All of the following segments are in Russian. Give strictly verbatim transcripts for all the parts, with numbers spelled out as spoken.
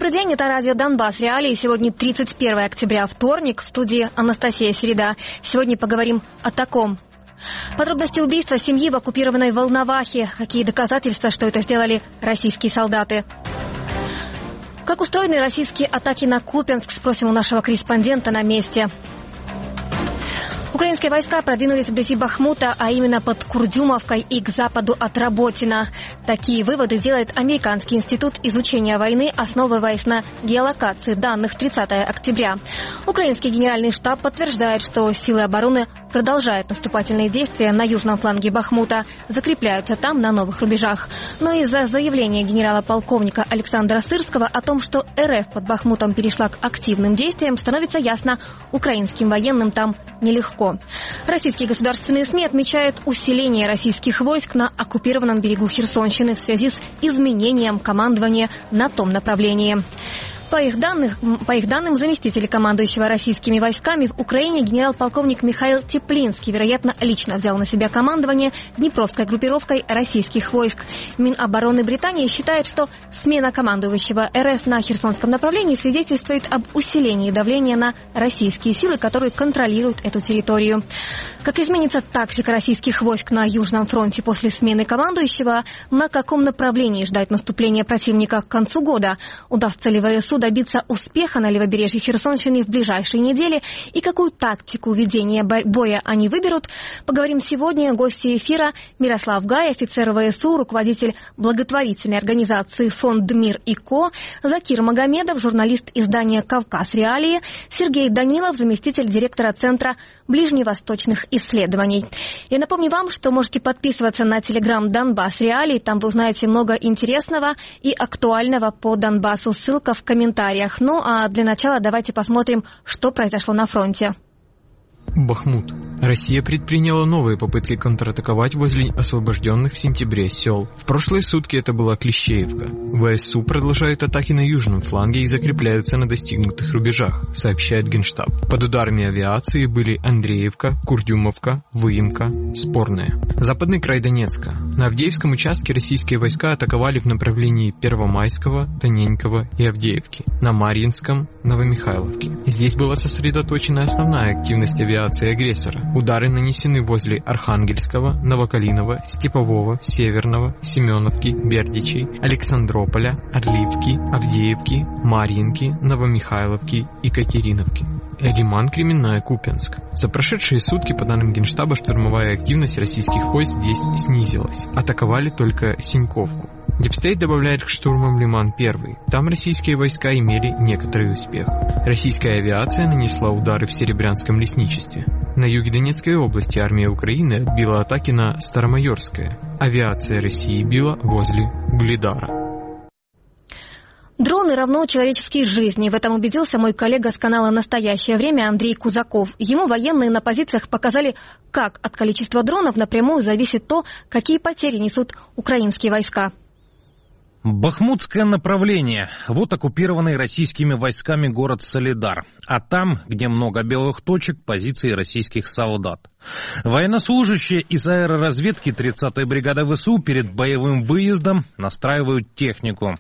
Добрый день, это радио «Донбасс Реалии». Сегодня тридцать первое октября, вторник, в студии Анастасия Середа. Сегодня поговорим о таком. Подробности убийства семьи в оккупированной Волновахе. Какие доказательства, что это сделали российские солдаты? Как устроены российские атаки на Купянск, спросим у нашего корреспондента на месте. Украинские войска продвинулись вблизи Бахмута, а именно под Курдюмовкой и к западу от Работина. Такие выводы делает Американский институт изучения войны, основываясь на геолокации данных тридцатого октября. Украинский генеральный штаб подтверждает, что силы обороны продолжают наступательные действия на южном фланге Бахмута, закрепляются там на новых рубежах. Но из-за заявления генерала-полковника Александра Сырского о том, что РФ под Бахмутом перешла к активным действиям, становится ясно, украинским военным там нелегко. Российские государственные СМИ отмечают усиление российских войск на оккупированном берегу Херсонщины в связи с изменением командования на том направлении. По их, данных, по их данным, заместитель командующего российскими войсками в Украине генерал-полковник Михаил Теплинский, вероятно, лично взял на себя командование Днепровской группировкой российских войск. Минобороны Британии считает, что смена командующего РФ на Херсонском направлении свидетельствует об усилении давления на российские силы, которые контролируют эту территорию. Как изменится тактика российских войск на Южном фронте после смены командующего? На каком направлении ждать наступления противника к концу года? Удастся ли ВСУ добиться успеха на левобережье Херсонщины в ближайшие недели и какую тактику ведения боя они выберут, поговорим сегодня. Гости эфира Мирослав Гай, офицер ВСУ, руководитель благотворительной организации «Фонд Мир и Ко», Закир Магомедов, журналист издания «Кавказ Реалии», Сергей Данилов, заместитель директора Центра ближневосточных исследований. Я напомню вам, что можете подписываться на телеграм «Донбасс Реалии», там вы узнаете много интересного и актуального по Донбассу. Ссылка в комментариях. комментариях. Ну а для начала давайте посмотрим, что произошло на фронте. Бахмут. Россия предприняла новые попытки контратаковать возле освобожденных в сентябре сел. В прошлые сутки это была Клещеевка. ВСУ продолжают атаки на южном фланге и закрепляются на достигнутых рубежах, сообщает Генштаб. Под ударами авиации были Андреевка, Курдюмовка, Выемка, Спорная. Западный край Донецка. На Авдеевском участке российские войска атаковали в направлении Первомайского, Тоненького и Авдеевки. На Марьинском, Новомихайловке. Здесь была сосредоточена основная активность авиации агрессора. Удары нанесены возле Архангельского, Новокалинова, Степового, Северного, Семеновки, Бердичей, Александрополя, Орливки, Авдеевки, Марьинки, Новомихайловки и Катериновки. Лиман, Кременная, Купянск. За прошедшие сутки, по данным Генштаба, штурмовая активность российских войск здесь снизилась. Атаковали только Синьковку. Депстейт добавляет к штурмам Лиман первый. Там российские войска имели некоторый успех. Российская авиация нанесла удары в Серебрянском лесничестве. На юге Донецкой области армия Украины отбила атаки на Старомайорское. Авиация России била возле Угледара. Дроны равно человеческой жизни. В этом убедился мой коллега с канала «Настоящее время» Андрей Кузаков. Ему военные на позициях показали, как от количества дронов напрямую зависит то, какие потери несут украинские войска. Бахмутское направление. Вот оккупированный российскими войсками город Солидар. А там, где много белых точек, позиции российских солдат. Военнослужащие из аэроразведки тридцатой бригады ВСУ перед боевым выездом настраивают технику.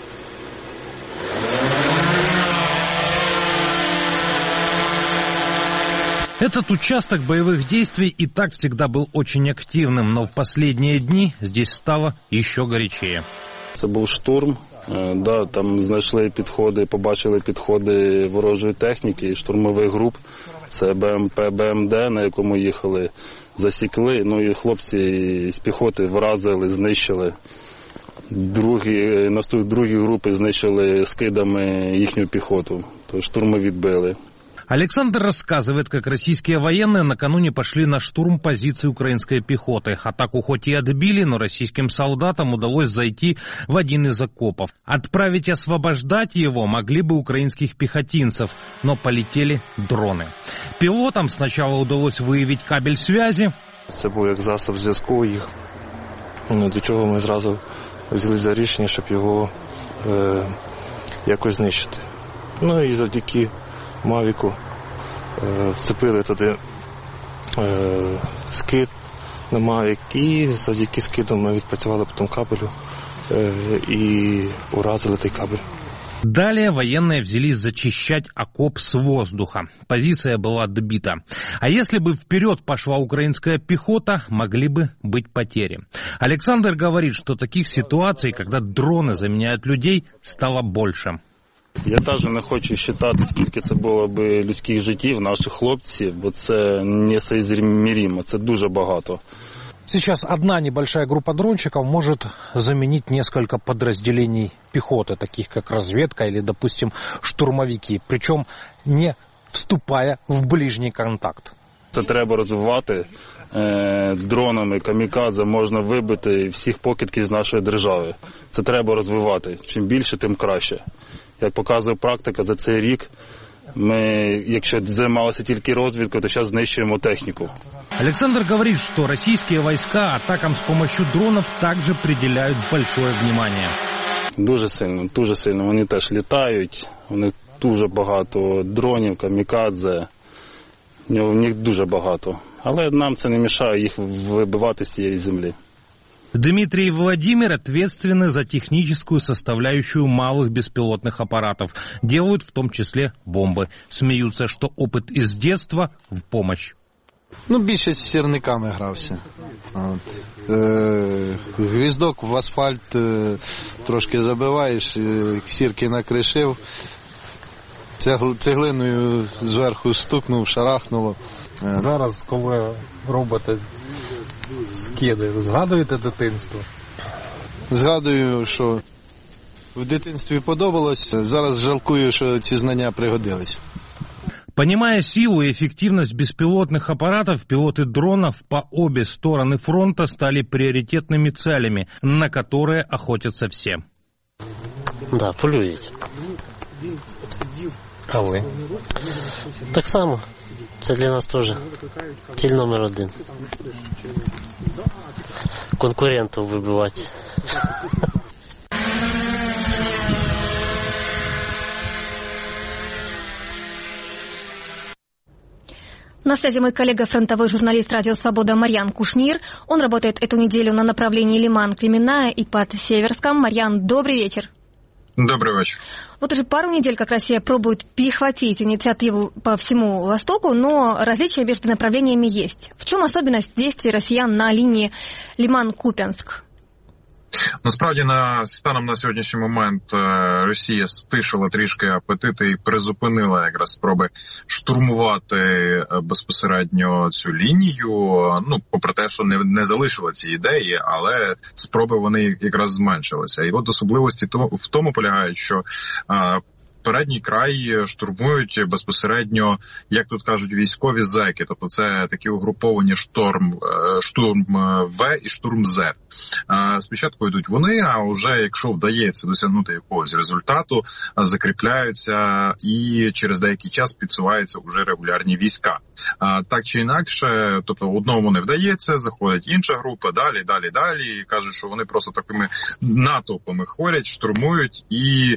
Этот участок боевых действий и так всегда был очень активным, но в последние дни здесь стало еще горячее. Це був штурм, да, там знайшли підходи, побачили підходи ворожої техніки, штурмових груп. Це БМП, БМД, на якому їхали, засікли, ну і хлопці з піхоти вразили, знищили. Другі, наступ, другі групи знищили скидами їхню піхоту, то штурми відбили. Александр рассказывает, как российские военные накануне пошли на штурм позиций украинской пехоты. Атаку хоть и отбили, но российским солдатам удалось зайти в один из окопов. Отправить освобождать его могли бы украинских пехотинцев, но полетели дроны. Пилотам сначала удалось выявить кабель связи. Це був як засоб зв'язку їх, до чого ми зразу взяли за рішення, щоб його е, якось знищити. Ну і завдяки Мавіку е, вцепили туди е, скид на Мавік, і завдяки скиду ми відпрацювали по тому кабелю е, і уразили той кабель. Далее военные взялись зачищать окоп с воздуха. Позиция была отбита. А если бы вперед пошла украинская пехота, могли бы быть потери. Александр говорит, что таких ситуаций, когда дрони заміняють людей, стало більше. Я теж не хочу вважати, скільки це було б людських життів, наших хлопців, бо це несоизмеримо, це дуже багато. Сейчас одна небольшая группа дрончиков может заменить несколько подразделений пехоты, таких как разведка или, допустим, штурмовики, причем не вступая в ближний контакт. Це треба розвивати. Е, дронами камікадзе можна вибити всіх покидьків з нашої держави. Це треба розвивати. Чим більше, тим краще. Як показує практика, за цей рік ми, якщо займалися тільки розвідкою, то зараз знищуємо техніку. Александр говорит, что российские войска атакам с помощью дронов также приділяють большое внимание. Дуже сильно, дуже сильно. Вони теж літають, вони дуже багато дронів, камікадзе. У них дуже багато. Але нам це не мішає їх вибивати з цієї землі. Дмитрий и Владимир ответственны за техническую составляющую малых беспилотных аппаратов. Делают в том числе бомбы. Смеются, что опыт из детства в помощь. Ну, більше з сірниками грався. От. Е, гвіздок в асфальт е, трошки забиваєш, е, сірки накришив, цеглиною зверху стукнув, шарахнуло. Е. Зараз, коли робите скиди, згадуєте дитинство? Згадую, що в дитинстві подобалось, зараз жалкую, що ці знання пригодились. Понимая силу и эффективность беспилотных аппаратов, пилоты дронов по обе стороны фронта стали приоритетными целями, на которые охотятся все. Да, полюють. А ви? Так само. Це для нас теж ціль номер один. Конкурентів вибивати. На связи мой коллега, фронтовой журналист «Радио Свобода» Марьян Кушнир. Он работает эту неделю на направлении Лиман-Кременная и под Северском. Марьян, добрый вечер. Добрый вечер. Вот уже пару недель, как Россия пробует перехватить инициативу по всему Востоку, но различия между направлениями есть. В чем особенность действий россиян на линии Лиман-Куп'янськ? Насправді, на станом на сьогоднішній момент Росія стишила трішки апетити і призупинила якраз спроби штурмувати безпосередньо цю лінію. Ну, попри те, що не, не залишила ці ідеї, але спроби вони якраз зменшилися. І от особливості в тому полягають, що передній край штурмують безпосередньо, як тут кажуть, військові зеки. Тобто це такі угруповані шторм, штурм В і штурм З. Спочатку йдуть вони, а вже якщо вдається досягнути якогось результату, закріпляються і через деякий час підсуваються вже регулярні війська. Так чи інакше, тобто одному не вдається, заходить інша група, далі, далі, далі, і кажуть, що вони просто такими натовпами ходять, штурмують і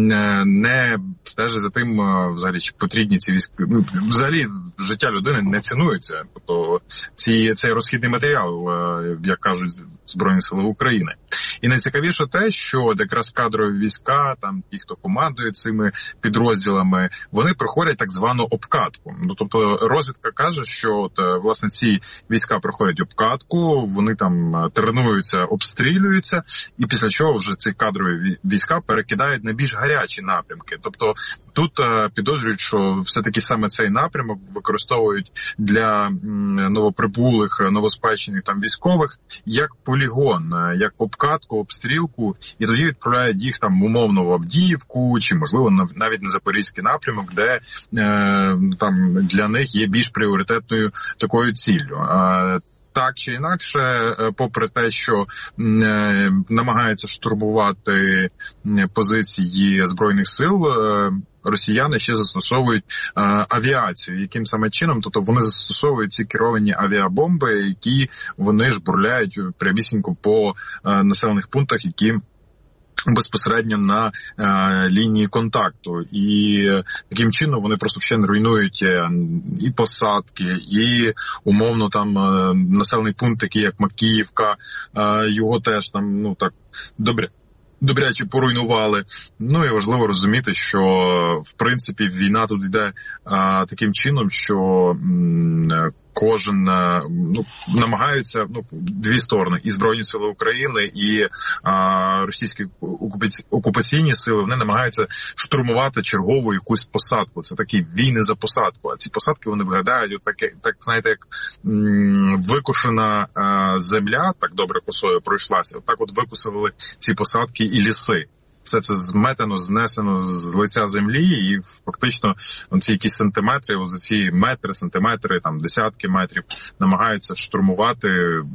не стежить за тим, взагалі, чи потрібні ці війська. Ну, взагалі, життя людини не цінується. Тобто, ці, цей розхідний матеріал, як кажуть Збройні Сили України. І найцікавіше те, що якраз кадрові війська, там ті, хто командує цими підрозділами, вони проходять так звану обкатку. Ну, тобто, розвідка каже, що от, власне, ці війська проходять обкатку, вони там тренуються, обстрілюються, і після чого вже ці кадрові війська перекидають на більш гарячі напрямки. Тобто тут е, підозрюють, що все-таки саме цей напрямок використовують для м, новоприбулих, новоспечених там військових як полігон, е, як обкатку, обстрілку, і тоді відправляють їх там умовно в Авдіївку, чи можливо навіть на Запорізький напрямок, де е, там для них є більш пріоритетною такою ціллю. Е, Так чи інакше, попри те, що е, намагаються штурмувати позиції Збройних сил, е, росіяни ще застосовують е, авіацію. Яким саме чином? Тобто вони застосовують ці керовані авіабомби, які вони ж бурляють прямісінько по е, населених пунктах, які безпосередньо на е, лінії контакту. І е, таким чином вони просто ще не руйнують е, і посадки, і умовно там е, населений пункт, такий як Макіївка, е, його теж там, ну так, добре. добряче поруйнували. Ну і важливо розуміти, що в принципі війна тут йде а, таким чином, що м, кожен ну, намагаються ну, дві сторони, і Збройні сили України, і а, російські окупаційні сили, вони намагаються штурмувати чергову якусь посадку. Це такі війни за посадку. А ці посадки вони виглядають от таке, так знаєте, як м, викошена а, земля, так добре косою пройшлася. От так от викосили ці посадки і ліси. Все це зметено, знесено з лиця землі, і фактично ці якісь сантиметри, ось ці метри, сантиметри, там десятки метрів намагаються штурмувати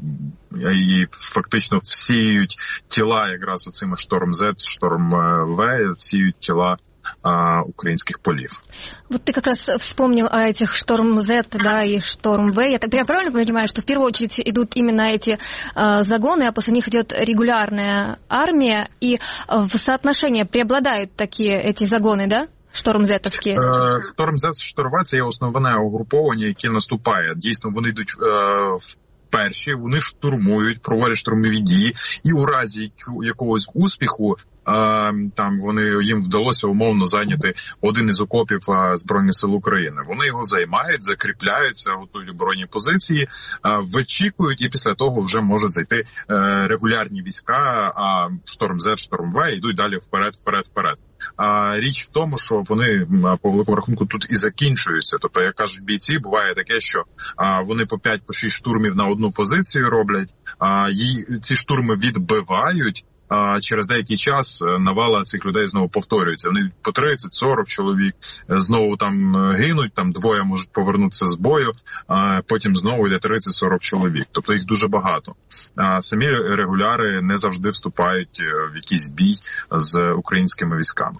і фактично всіють тіла якраз оцими Шторм Зет, Шторм В, всіють тіла а, украинских полив. Вот ты как раз вспомнил о этих Шторм Зет, да, и Шторм В. Я, так, я правильно понимаю, что в первую очередь идут именно эти э, загоны, а после них идет регулярная армия, и в соотношении преобладают такие эти загоны, да? Штормзетовські? Штормзет, Шторм В – це є основне угруповання, яке наступає. Дійсно, вони йдуть е, в перші, вони штурмують, проводять штурмові дії, і у разі якогось успіху там вони їм вдалося умовно зайняти один із окопів Збройних сил України. Вони його займають, закріпляються, готують оборонні позиції, вичікують, і після того вже можуть зайти регулярні війська, а Шторм Зет, Шторм В йдуть далі вперед, вперед, вперед. А річ в тому, що вони по великому рахунку тут і закінчуються. Тобто, як кажуть бійці, буває таке, що а, вони по п'ять, по шість штурмів на одну позицію роблять, а її ці штурми відбивають. А через деякий час навала цих людей знову повторюється. Вони по тридцять-сорок чоловік знову там гинуть, там двоє можуть повернутися з бою, а потім знову йде тридцять-сорок чоловік. Тобто їх дуже багато. А самі регуляри не завжди вступають в якийсь бій з українськими військами.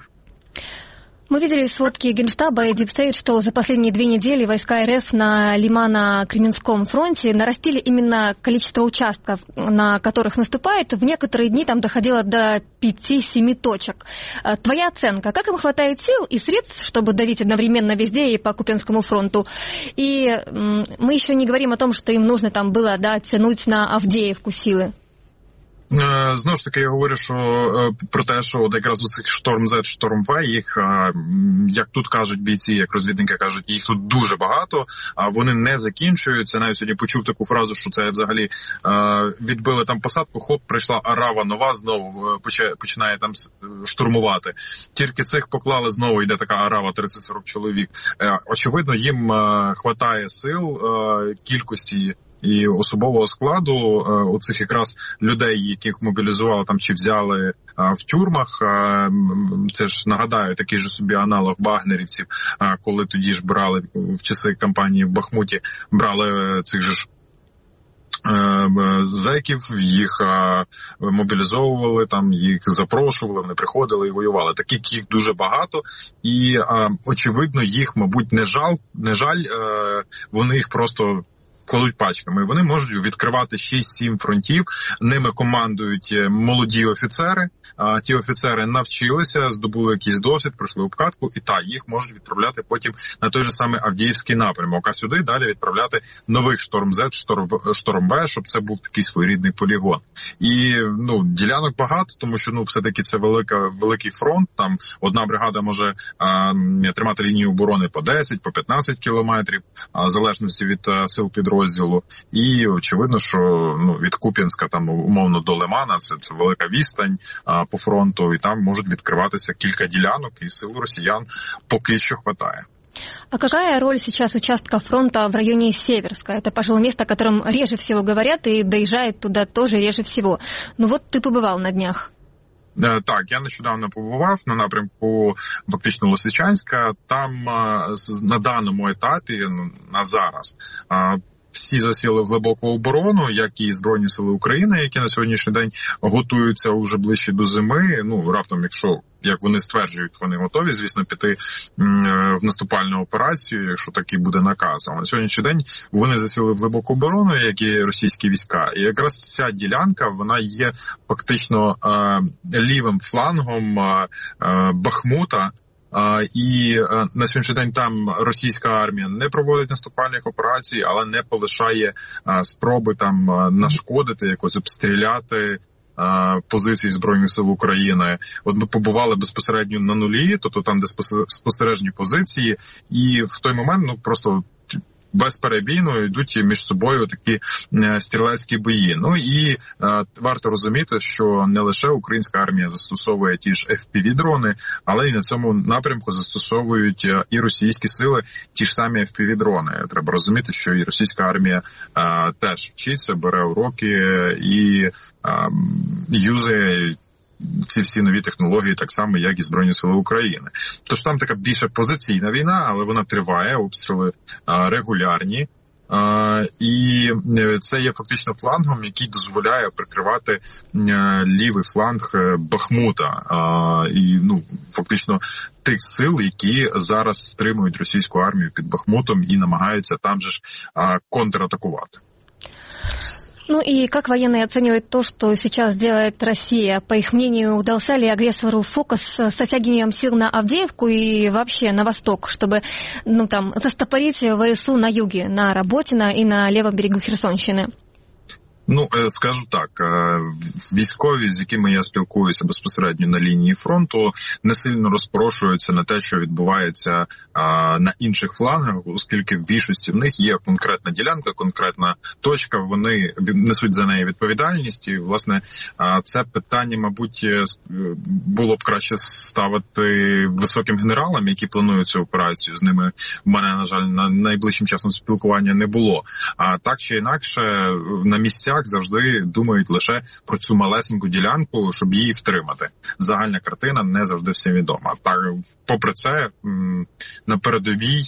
Мы видели сводки Генштаба и Дипстейт, что за последние две недели войска РФ на Лимано-Кременском фронте нарастили именно количество участков, на которых наступают. В некоторые дни там доходило до пяти-семи точек. Твоя оценка, как им хватает сил и средств, чтобы давить одновременно везде и по Купянскому фронту? И мы еще не говорим о том, что им нужно там было, да, тянуть на Авдеевку силы. Знову ж таки, я говорю, що про те, що от якраз у цих Шторм Зет, Шторм В, їх, як тут кажуть бійці, як розвідники кажуть, їх тут дуже багато, а вони не закінчуються. Навіть сьогодні почув таку фразу, що це взагалі відбили там посадку, хоп, прийшла арава нова, знову починає там штурмувати. Тільки цих поклали, знову йде така арава тридцять-сорок чоловік. Очевидно, їм хватає сил, кількості і особового складу оцих якраз людей, яких мобілізували там чи взяли в тюрмах. Це ж, нагадаю, такий же собі аналог багнерівців, коли тоді ж брали в часи кампанії в Бахмуті, брали цих же ж зеків, їх мобілізовували, там їх запрошували, вони приходили і воювали. Таких їх дуже багато, і очевидно їх, мабуть, не жаль, не жаль, вони їх просто кладуть пачками. Вони можуть відкривати шість-сім фронтів, ними командують молоді офіцери, а ті офіцери навчилися, здобули якийсь досвід, пройшли обкатку, і та, їх можуть відправляти потім на той же самий Авдіївський напрямок, а сюди далі відправляти нових Шторм Зет, Шторм В, щоб це був такий своєрідний полігон. І, ну, ділянок багато, тому що, ну, все-таки це велика, великий фронт, там одна бригада може а, тримати лінію оборони по десять, по п'ятнадцять кілометрів, а, в залежності від а, сил підрозділу. Розділу. І очевидно, що, ну, від Куп'янська там умовно до Лимана це, це велика відстань а, по фронту, і там можуть відкриватися кілька ділянок, і сил росіян поки що хватає. А какая роль сейчас участка фронта в районе Северска? Это, пожалуй, место, о котором реже всего говорят, и доезжает туда тоже реже всего. Ну вот ты побывал на днях. Так, я нещодавно побував на напрямку фактично Лисичанська. Там на даному етапі, на зараз, всі засіли в глибоку оборону, як і Збройні сили України, які на сьогоднішній день готуються уже ближче до зими. Ну, раптом, якщо, як вони стверджують, вони готові, звісно, піти в наступальну операцію, якщо такий буде наказ. А на сьогоднішній день вони засіли в глибоку оборону, як і російські війська. І якраз ця ділянка, вона є фактично лівим флангом Бахмута. Uh, і uh, на сьогоднішній день там російська армія не проводить наступальних операцій, але не полишає uh, спроби там uh, нашкодити, якось обстріляти позицій Збройних сил України. От ми побували безпосередньо на нулі, тобто там, де спостережні позиції, і в той момент, ну, просто безперебійно йдуть між собою такі стрілецькі бої. Ну і е, варто розуміти, що не лише українська армія застосовує ті ж еф пі ві-дрони, але й на цьому напрямку застосовують і російські сили ті ж самі еф пі ві-дрони. Треба розуміти, що і російська армія е, теж вчиться, бере уроки і е, юзає ці всі нові технології так само, як і Збройні Сили України. Тож там така більше позиційна війна, але вона триває, обстріли а, регулярні. А, і це є фактично флангом, який дозволяє прикривати а, лівий фланг Бахмута. А, і, ну, фактично тих сил, які зараз стримують російську армію під Бахмутом і намагаються там же ж а, контратакувати. Ну и как военные оценивают то, что сейчас делает Россия? По их мнению, удался ли агрессору фокус с оттягиванием сил на Авдеевку и вообще на восток, чтобы, ну, там, застопорить ВСУ на юге, на Работино и на левом берегу Херсонщины? Ну, скажу так, військові, з якими я спілкуюся безпосередньо на лінії фронту, не сильно розпорошуються на те, що відбувається на інших флангах, оскільки в більшості в них є конкретна ділянка, конкретна точка, вони несуть за неї відповідальність. І, власне, це питання, мабуть, було б краще ставити високим генералам, які планують цю операцію. З ними в мене, на жаль, на найближчим часом спілкування не було. А так чи інакше, на місцях завжди думають лише про цю малесеньку ділянку, щоб її втримати. Загальна картина не завжди всім відома. Так, попри це, на передовій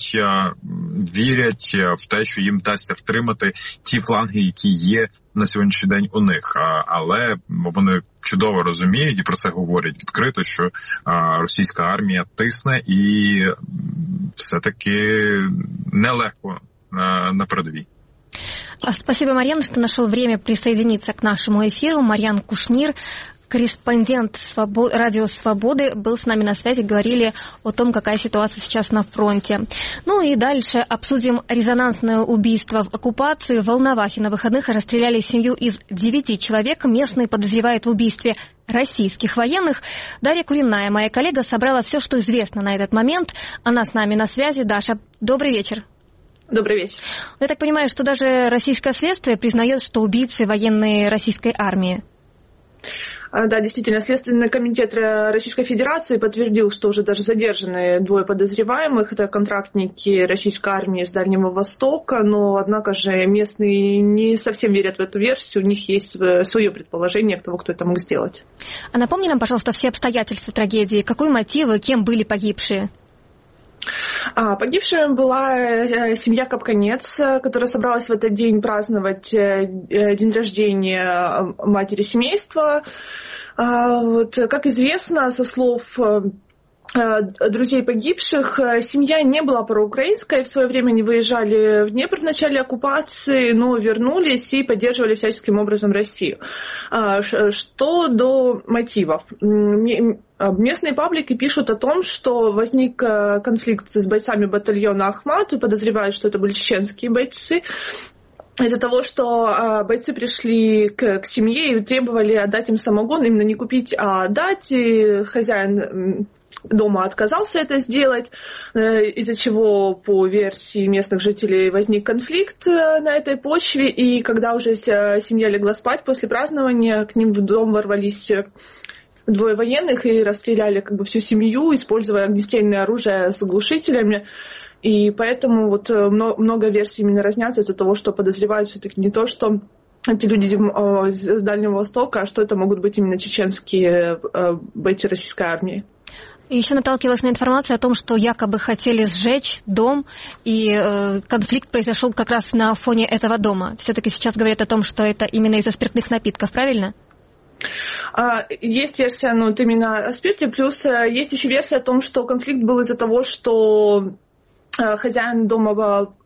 вірять в те, що їм вдасться втримати ті фланги, які є на сьогоднішній день у них. Але вони чудово розуміють і про це говорять відкрито, що російська армія тисне і все-таки нелегко на передовій. Спасибо, Марьян, что нашел время присоединиться к нашему эфиру. Марьян Кушнир, корреспондент Свобод... Радио Свободы, был с нами на связи, говорили о том, какая ситуация сейчас на фронте. Ну и дальше обсудим резонансное убийство в оккупации. В Волновахе на выходных расстреляли семью из девяти человек. Местные подозревают в убийстве российских военных. Дарья Куриная, моя коллега, собрала все, что известно на этот момент. Она с нами на связи. Даша, добрый вечер. Добрый вечер. Я так понимаю, что даже российское следствие признает, что убийцы военные российской армии. Да, действительно, Следственный комитет Российской Федерации подтвердил, что уже даже задержаны двое подозреваемых. Это контрактники российской армии с Дальнего Востока, но, однако же, местные не совсем верят в эту версию. У них есть свое предположение того, кто это мог сделать. А напомни нам, пожалуйста, все обстоятельства трагедии. Какой мотив и кем были погибшие? А, погибшей была семья Капканец, которая собралась в этот день праздновать день рождения матери семейства. А, вот, как известно, со слов друзей погибших, семья не была проукраинская, в свое время не выезжали в Днепр в начале оккупации, но вернулись и поддерживали всяческим образом Россию. Что до мотивов. Местные паблики пишут о том, что возник конфликт с бойцами батальона Ахмат, и подозревают, что это были чеченские бойцы, из-за того, что бойцы пришли к, к семье и требовали отдать им самогон, именно не купить, а отдать, и хозяин дома отказался это сделать, из-за чего, по версии местных жителей, возник конфликт на этой почве, и когда уже семья легла спать после празднования, к ним в дом ворвались двое военных и расстреляли как бы всю семью, используя огнестрельное оружие с глушителями. И поэтому вот много версий именно разнятся из-за того, что подозревают все-таки не то, что эти люди с Дальнего Востока, а что это могут быть именно чеченские бойцы российской армии. И еще наталкивалась на информацию о том, что якобы хотели сжечь дом, и э, конфликт произошел как раз на фоне этого дома. Все-таки сейчас говорят о том, что это именно из-за спиртных напитков, правильно? Есть версия, ну, вот именно о спирте, плюс есть еще версия о том, что конфликт был из-за того, что хозяин дома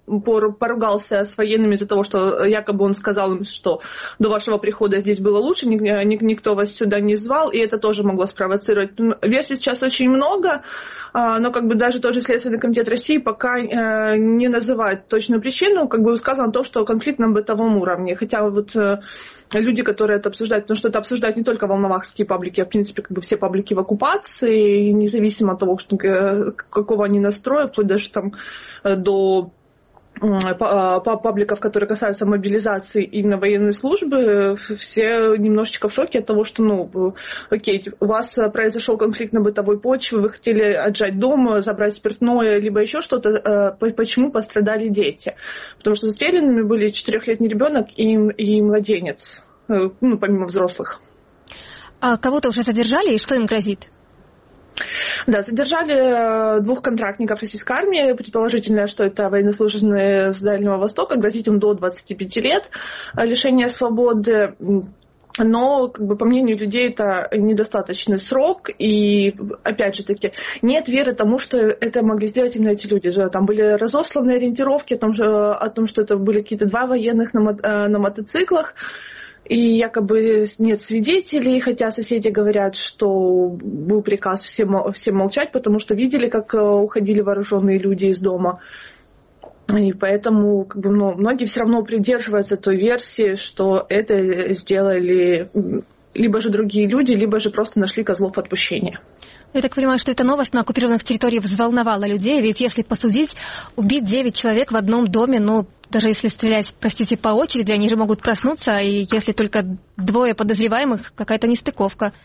поругался с военными из-за того, что якобы он сказал им, что до вашего прихода здесь было лучше, никто вас сюда не звал, и это тоже могло спровоцировать. Версий сейчас очень много, но как бы даже тот же Следственный комитет России пока не называет точную причину, как бы сказано то, что конфликт на бытовом уровне. Хотя вот люди, которые это обсуждают, потому что это обсуждают не только волновахские паблики, а в принципе как бы все паблики в оккупации, независимо от того, что, какого они настроя, вплоть даже там до пабликов, которые касаются мобилизации именно военной службы, все немножечко в шоке от того, что, ну, окей, у вас произошел конфликт на бытовой почве, вы хотели отжать дом, забрать спиртное, либо еще что-то, почему пострадали дети? Потому что застреленными были четырехлетний ребенок и, и младенец, ну, помимо взрослых. А кого-то уже задержали, и что им грозит? Да, задержали двух контрактников российской армии. Предположительно, что это военнослужащие с Дальнего Востока. Грозит им до двадцати пяти лет лишения свободы. Но, как бы, по мнению людей, это недостаточный срок. И, опять же таки, нет веры тому, что это могли сделать именно эти люди. Там были разосланы ориентировки о том, что, о том, что это были какие-то два военных на, на мотоциклах. И якобы нет свидетелей, хотя соседи говорят, что был приказ всем, всем молчать, потому что видели, как уходили вооруженные люди из дома. И поэтому как бы, ну, многие все равно придерживаются той версии, что это сделали либо же другие люди, либо же просто нашли козлов отпущения. Я так понимаю, что эта новость на оккупированных территориях взволновала людей, ведь если посудить, убить девять человек в одном доме, ну, даже если стрелять, простите, по очереди, они же могут проснуться, и если только двое подозреваемых, какая-то нестыковка.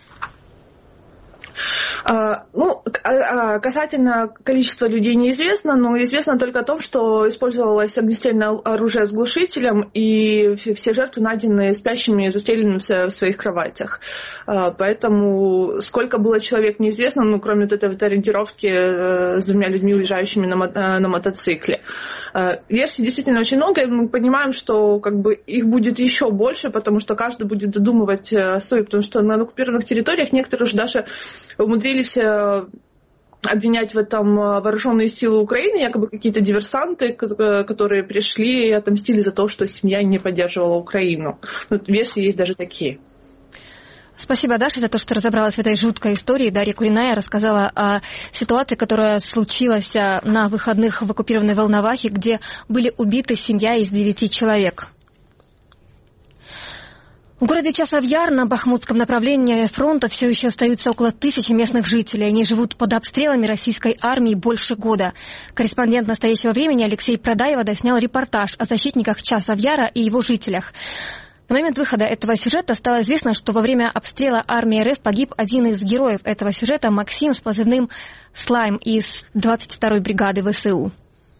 А, ну, касательно количества людей неизвестно, но известно только о том, что использовалось огнестрельное оружие с глушителем, и все жертвы найдены спящими, застреленными в своих кроватях. Поэтому сколько было человек, неизвестно, ну, кроме вот этой вот ориентировки с двумя людьми, уезжающими на, мо- на мотоцикле. Версий действительно очень много, и мы понимаем, что как бы их будет еще больше, потому что каждый будет додумывать свою, потому что на оккупированных территориях некоторые уже даже умудрились обвинять в этом вооруженные силы Украины, якобы какие-то диверсанты, которые пришли и отомстили за то, что семья не поддерживала Украину. Версии есть даже такие. Спасибо, Даша, за то, что разобралась в этой жуткой истории. Дарья Куриная рассказала о ситуации, которая случилась на выходных в оккупированной Волновахе, где были убиты семья из девяти человек. В городе Часов-Яр на Бахмутском направлении фронта все еще остаются около тысячи местных жителей. Они живут под обстрелами российской армии больше года. Корреспондент «Настоящего времени» Алексей Продаева снял репортаж о защитниках Часов-Яра и его жителях. На момент выхода этого сюжета стало известно, что во время обстрела армии РФ погиб один из героев этого сюжета, Максим с позывным «Слайм» из двадцать второй бригады ВСУ.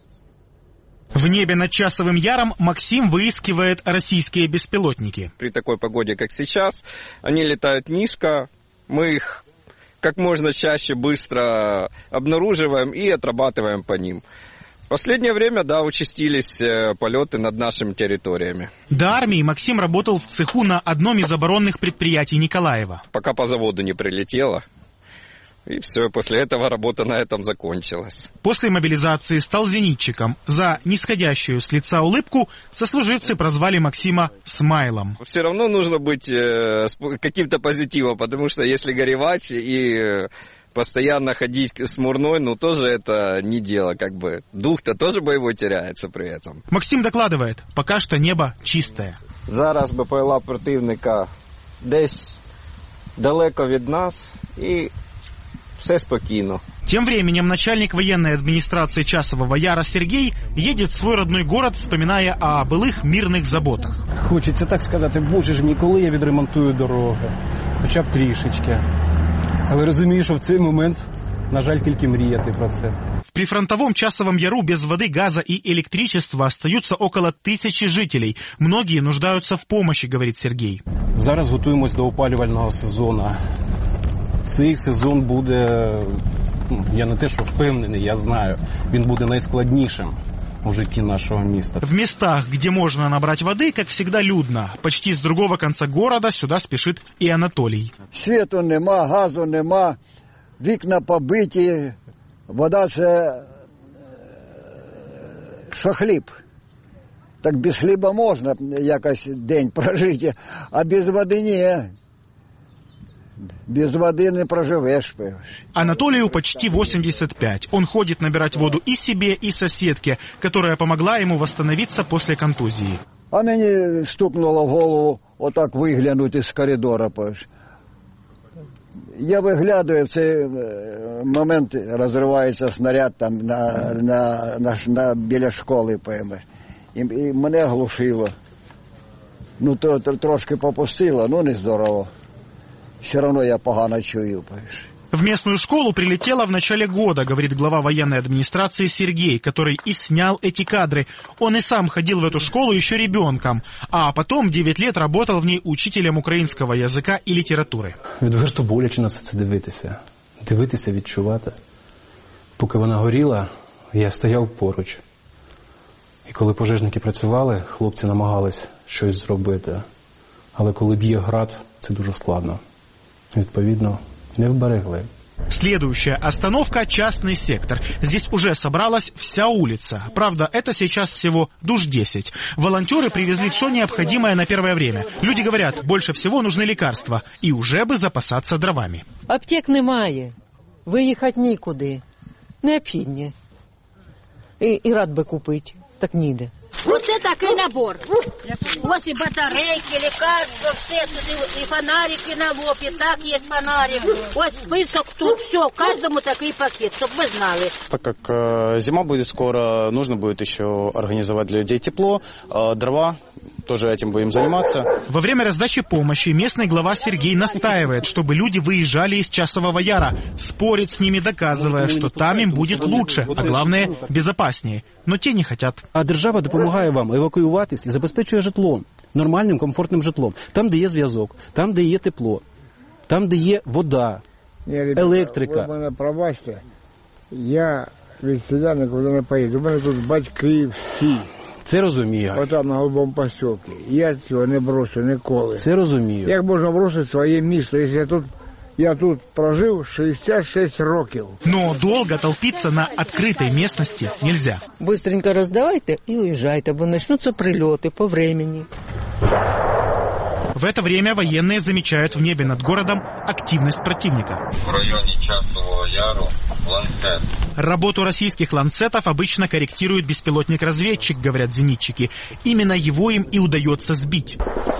В небе над Часовым Яром Максим выискивает российские беспилотники. При такой погоде, как сейчас, они летают низко, мы их как можно чаще быстро обнаруживаем и отрабатываем по ним. В последнее время, да, участились полеты над нашими территориями. До армии Максим работал в цеху на одном из оборонных предприятий Николаева. Пока по заводу не прилетело. И все, после этого работа на этом закончилась. После мобилизации стал зенитчиком. За нисходящую с лица улыбку сослуживцы прозвали Максима «Смайлом». Все равно нужно быть э, с каким-то позитивом, потому что если горевать и э, постоянно ходить смурной, ну тоже это не дело, как бы. Дух-то тоже боевой теряется при этом. Максим докладывает, пока что небо чистое. Зараз БПЛА противника десь далеко від нас і все спокойно. Тем временем начальник военной администрации Часового Яра Сергей едет в свой родной город, вспоминая о былых мирных заботах. Хочеться так сказати, боже ж мій, коли я відремонтую дороги, хоча б трішечки. Але розумію, що в цей момент, на жаль, тільки мріяти про це. В прифронтовом Часовом Яру без воды, газа и электричества остаются около тысячи жителей. Многие нуждаются в помощи, говорит Сергей. Зараз готуємось до опалювального сезону. Цей сезон буде, я не те, що впевнений, я знаю, він буде найскладнішим у житті нашего места. В местах, где можно набрать воды, как всегда, людно. Почти с другого конца города сюда спешит и Анатолий. Світу нема, газу нема, вікна побиті, вода це що хліб. Так без хліба можна якось день прожити, а без води ні. Без воды не проживешь. Анатолию почти восемьдесят пять. Он ходит набирать воду и себе, и соседке, которая помогла ему восстановиться после контузии. А мені стукнуло в голову отак виглянути з коридора. Я виглядаю, в цей момент розривається снаряд там на, на, на, на, біля школи. І, і мене глушило. Ну, то, то трошки попустило, ну не здорово. Все равно я погано чую. В местную школу прилетела в начале года, говорит глава военной администрации Сергей, который и снял эти кадры. Он и сам ходил в эту школу еще ребенком, а потом девять лет работал в ней учителем украинского языка и литературы. Відверто боляче на все це дивитися. Дивитися, відчувати. Поки вона горіла, я стояв поруч. І коли пожежники працювали, хлопці намагались щось зробити. Але коли б'є град, це дуже складно. Відповідно, не вберегли. Следующая остановка – частный сектор. Здесь уже собралась вся улица. Правда, это сейчас всего душ десять. Волонтеры привезли все необходимое на первое время. Люди говорят, больше всего нужны лекарства. И уже бы запасаться дровами. Аптек немає. Виїхати нікуди. Необхідні. І, і рад би купити. Так ніде. Оце такий набор. Ось і батарейки, лікарства, все сюди, і фонарики на лоб, і так є фонарик. Ось список, тут все, каждому такой пакет, чтобы вы знали. Так как э, зима будет скоро, нужно будет еще организовать для людей тепло, э, дрова, тоже этим будем заниматься. Во время раздачи помощи местный глава Сергей настаивает, чтобы люди выезжали из Часового Яра, спорит с ними, доказывая, что там им будет лучше, а главное, безопаснее. Но те не хотят. А держава допомагає вам евакуюватись і забезпечує житлом, нормальним, комфортним житлом. Там, де є зв'язок, там, де є тепло, там, де є вода, електрика. Ви мене пробачте, я від сюди нікуди не поїду. У мене тут батьки всі. Це розумію. Отам на Голубому посілку. Я цього не брошу ніколи. Це розумію. Як можна бросити своє місто, якщо я тут... Я тут прожил шестьдесят шесть років. Но долго толпиться на открытой местности нельзя. Быстренько раздавайте и уезжайте, бо начнутся прилеты по времени. В это время военные замечают в небе над городом активность противника. В районе Часового Яру ланцет. Работу российских ланцетов обычно корректирует беспилотник-разведчик, говорят зенитчики. Именно его им и удается сбить.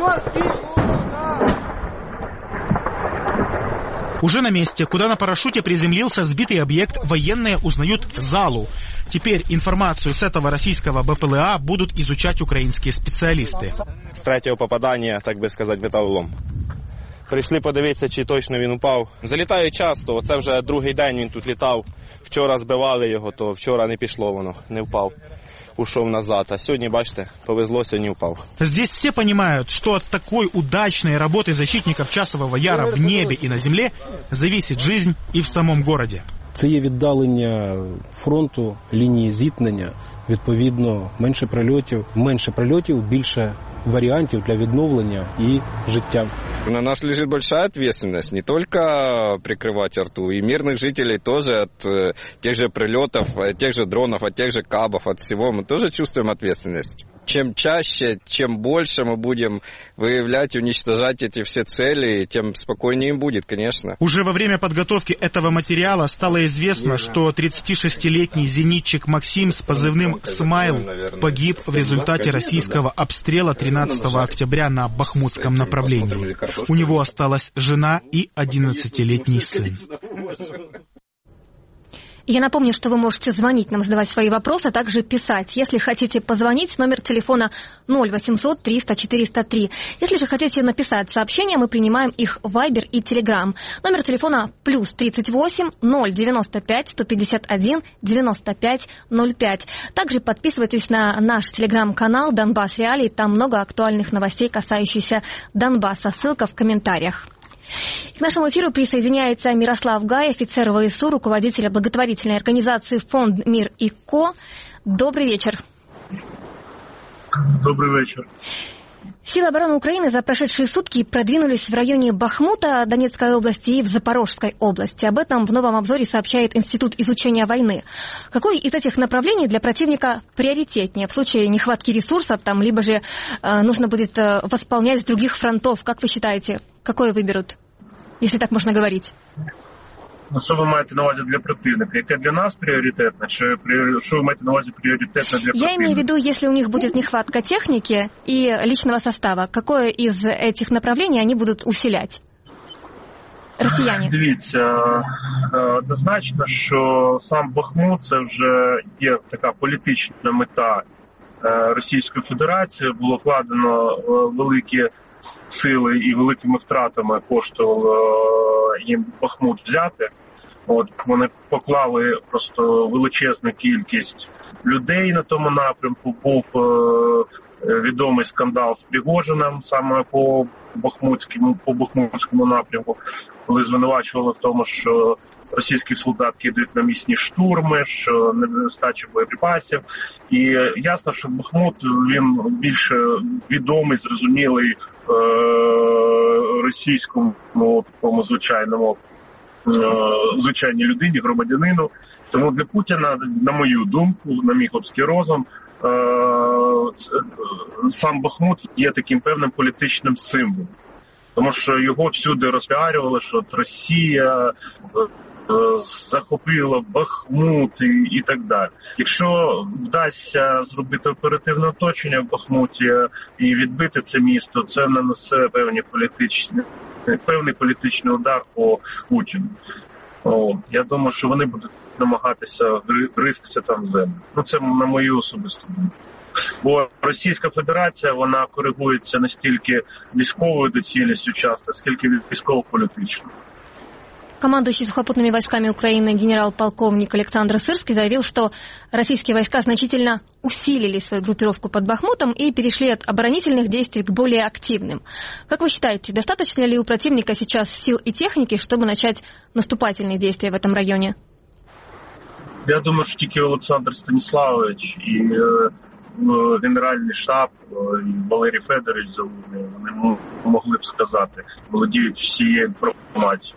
Уже на месте, куда на парашюте приземлился сбитый объект, военные узнают залу. Теперь информацию с этого российского БПЛА будут изучать украинские специалисты. З третього попадання, так би сказати, металолом. Прийшли подивитися, чи точно він упав. Залітають часто, це вже другий день він тут літав. Вчора збивали його, то вчора не пішло воно, не впав. Ушел назад, а сегодня, бачите, повезло, сегодня упал. Здесь все понимают, что от такой удачной работы защитников Часового Яра в небе и на земле зависит жизнь и в самом городе. Це є віддалення фронту, лінії зіткнення, відповідно, менше прильотів, менше прильотів, більше варіантів для відновлення і життя. На нас лежит большая ответственность, не только прикрывать арту, и мирных жителей тоже от э, тех же прилетов, от тех же дронов, от тех же кабов, от всего мы тоже чувствуем ответственность. Чем чаще, чем больше мы будем выявлять, уничтожать эти все цели, тем спокойнее им будет, конечно. Уже во время подготовки этого материала стало известно, что тридцатишестилетний зенитчик Максим с позывным «Смайл» погиб в результате российского обстрела тринадцатого октября на Бахмутском направлении. У него осталась жена и одиннадцатилетний сын. Я напомню, что вы можете звонить нам, задавать свои вопросы, а также писать. Если хотите позвонить, номер телефона ноль восемьсот триста четыреста три. Если же хотите написать сообщения, мы принимаем их в Viber и Telegram. Номер телефона плюс тридцать восемь ноль девяносто пять сто пятьдесят один девяносто пять ноль пять. Также подписывайтесь на наш Telegram-канал «Донбасс Реалии». Там много актуальных новостей, касающихся Донбасса. Ссылка в комментариях. К нашему эфиру присоединяется Мирослав Гай, офицер ВСУ, руководитель благотворительной организации «Фонд Мир и Ко». Добрый вечер. Добрый вечер. Силы обороны Украины за прошедшие сутки продвинулись в районе Бахмута Донецкой области и в Запорожской области. Об этом в новом обзоре сообщает Институт изучения войны. Какое из этих направлений для противника приоритетнее в случае нехватки ресурсов, там, либо же э, нужно будет э, восполнять с других фронтов? Как вы считаете, какое выберут, если так можно говорить? Ну, що ви маєте на увазі для противника? Яке для нас пріоритетне? Чи що ви маєте на увазі пріоритетне для противника? Я имею в виду, если у них будет нехватка техники и личного состава, какое из этих направлений они будут усилять? Росіяни. Дивіться, однозначно, що сам Бахмут – це вже є така політична мета Російської Федерації. Було вкладено великі сили і великими втратами коштувало їм Бахмут взяти. От вони поклали просто величезну кількість людей на тому напрямку. Був е, відомий скандал з Пригожиним саме по Бахмутському, по Бахмутському напрямку, коли звинувачували в тому, що російські солдатки йдуть на місні штурми, що недостача боєприпасів. І ясно, що Бахмут, він більше відомий, зрозумілий е, російському такому звичайному е, звичайній людині, громадянину. Тому для Путіна, на мою думку, на мій хлопський розум, е, сам Бахмут є таким певним політичним символом. Тому що його всюди розпіарювали, що от Росія захопила Бахмут і, і так далі. Якщо вдасться зробити оперативне оточення в Бахмуті і відбити це місто, це нанесе певні політичні, певний політичний удар по Путіну. О, я думаю, що вони будуть намагатися гризтися там в землю. Ну, це на мою особисту думку. Бо Російська Федерація, вона коригується не стільки військовою доцільністю часто, скільки військово-політичною. Командующий сухопутными войсками Украины генерал-полковник Александр Сырский заявил, что российские войска значительно усилили свою группировку под Бахмутом и перешли от оборонительных действий к более активным. Как вы считаете, достаточно ли у противника сейчас сил и техники, чтобы начать наступательные действия в этом районе? Я думаю, що тільки Олександр Станіславович і е, Генеральний штаб, і Валерій Федорович Залужний, вони могли б сказати, володіють всією інформацією.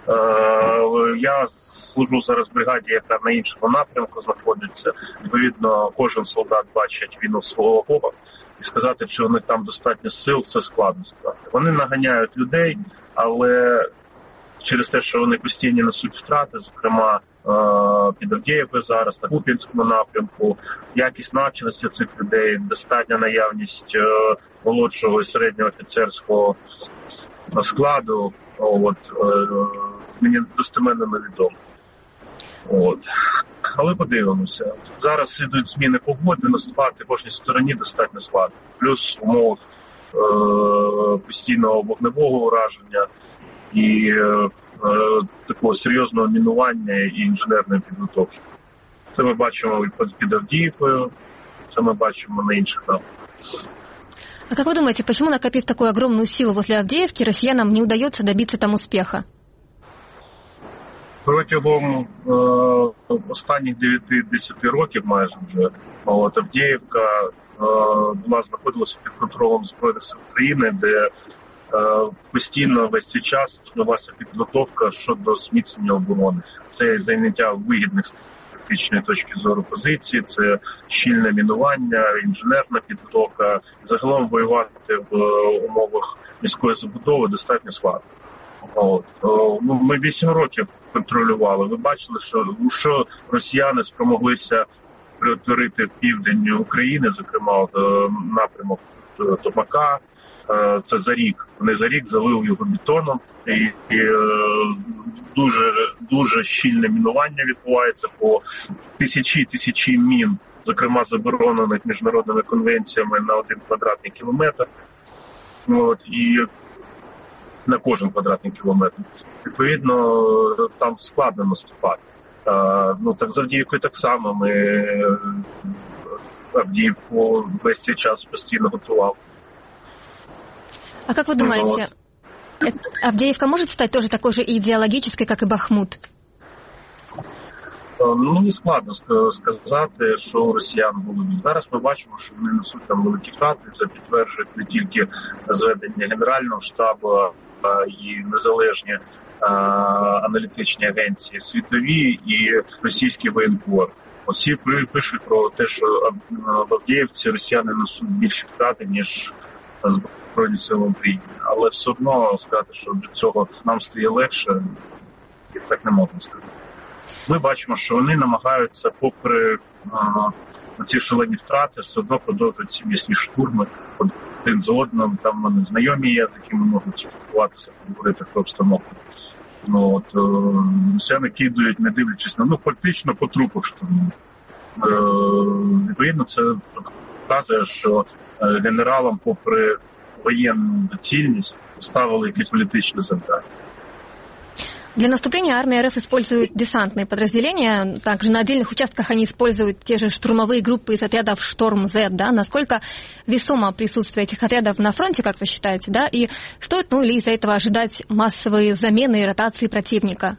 Я служу зараз в бригаді, яка на іншому напрямку знаходиться. Відповідно, кожен солдат бачить війну свого Бога. І сказати, що у них там достатньо сил, це складно сказати. Вони наганяють людей, але через те, що вони постійно несуть втрати, зокрема під Авдіївкою зараз, на Куп'янському напрямку, якість навченості цих людей, достатня наявність молодшого і середнього офіцерського складу, от, мені достеменно невідомо. От. Але подивимося. Зараз ідуть зміни погоди, наступати кожній стороні достатньо складно. Плюс умов е- постійного вогневого ураження і е- такого серйозного мінування і інженерної підготовки. Це ми бачимо під Авдіївкою, це ми бачимо на інших напрямках. А как вы думаете, почему, накопив такую огромную силу возле Авдеевки, россиянам не удается добиться там успеха? Протягом е, останніх дев'яти-десяти років майже вже от, Авдіївка е, була знаходилася під контролем Збройних сил України, де е, постійно весь цей час відбувалася підготовка щодо зміцнення оборони. Це заняття вигідних з тактичної точки зору позиції, це щільне мінування, інженерна підготовка. Загалом воювати в умовах міської забудови достатньо складно. От. Ну, ми вісім років контролювали. Ви бачили, що, що росіяни спромоглися перетворити південь України, зокрема напрямок Томака. Це за рік. Вони за рік залили його бетоном. І, і дуже, дуже щільне мінування відбувається по тисячі-тисячі мін, зокрема заборонених міжнародними конвенціями на один квадратний кілометр. От, і на кожен квадратний кілометр. Відповідно, там складно наступати. А, ну, так з Авдіївкою так само. Ми Авдіївку весь цей час постійно готували. А как вы думаете, вот. Авдеевка может стать тоже такой же идеологической, как и Бахмут? Ну, мені складно сказати, що у росіян було. Зараз ми бачимо, що вони несуть там великі втрати. Це підтверджують не тільки зведення Генерального штабу, а і незалежні а, аналітичні агенції світові і російський воєнкор. Всі пишуть про те, що в Авдіївці росіяни несуть більше втрати, ніж Збройні сили України. Але все одно сказати, що від цього нам стає легше, так не можна сказати. Ми бачимо, що вони намагаються, попри а, ці шалені втрати, все одно продовжують ці м'ясні штурми один з одним. Там вони знайомі є, з якими можуть спілкуватися, говорити про обстановку. Ну, от, все накидують, не дивлячись на, ну, фактично по трупах штурму. Е, відповідно, це показує, що генералам, попри военную доцільность, ставили якісь політичні завдання. Для наступления армия РФ использует десантные подразделения. Также на отдельных участках они используют те же штурмовые группы из отрядов «Шторм-З». Да? Насколько весомо присутствие этих отрядов на фронте, как вы считаете? Да? И стоит, ну, или из-за этого ожидать массовые замены и ротации противника?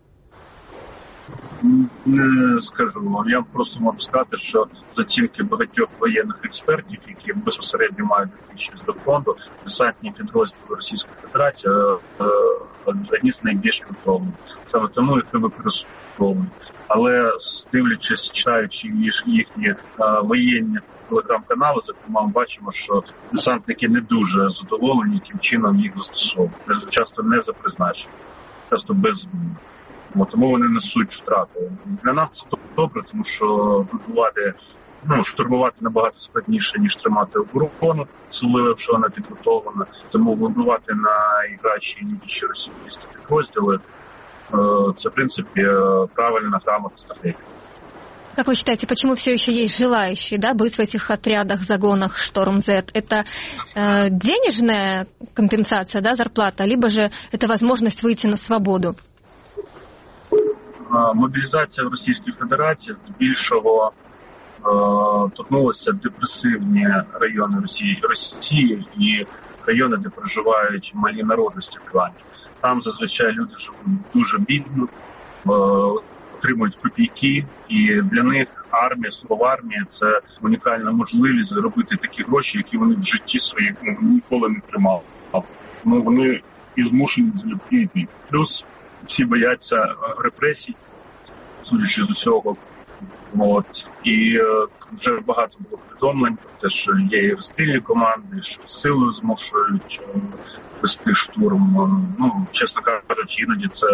Не скажу. Я просто можу сказати, що з оцінки багатьох воєнних експертів, які безпосередньо мають дотичність до фронту, десантні підрозділи Російської Федерації одні з найбільш підготовлених. Саме тому їх використовують. Але дивлячись, читаючи їхні воєнні телеграм-канали, зокрема, ми бачимо, що десантники не дуже задоволені, яким чином їх застосовують. Часто не за призначенням, часто без. Тому вони несуть втрати. Для нас це добре, тому що вибивати, ну, штурмувати набагато складніше, ніж тримати оборону, особливо, якщо вона підготовлена. Тому вибивати найкращі і найбільші російські підрозділи – це, в принципі, правильна, грамотна стратегія. Как вы считаете, почему все еще есть желающие, да, быть в этих отрядах, загонах «Шторм-З»? Это э, денежная компенсация, да, зарплата, либо же это возможность выйти на свободу? Мобілізація в Російській Федерації здебільшого е, торкнулася депресивні райони Росії, Росії і райони, де проживають малі народності в клані. Там зазвичай люди живуть дуже бідно, е, отримують копійки, і для них армія, слово армія – це унікальна можливість заробити такі гроші, які вони в житті своїх ну, ніколи не тримали. Ну, вони і змушені залюбки. Плюс всі бояться репресій, судячи з усього. От. І е, вже багато було повідомлень про те, що є і розстрільні команди, що силою змушують е, вести штурм. Ну, чесно кажучи, іноді це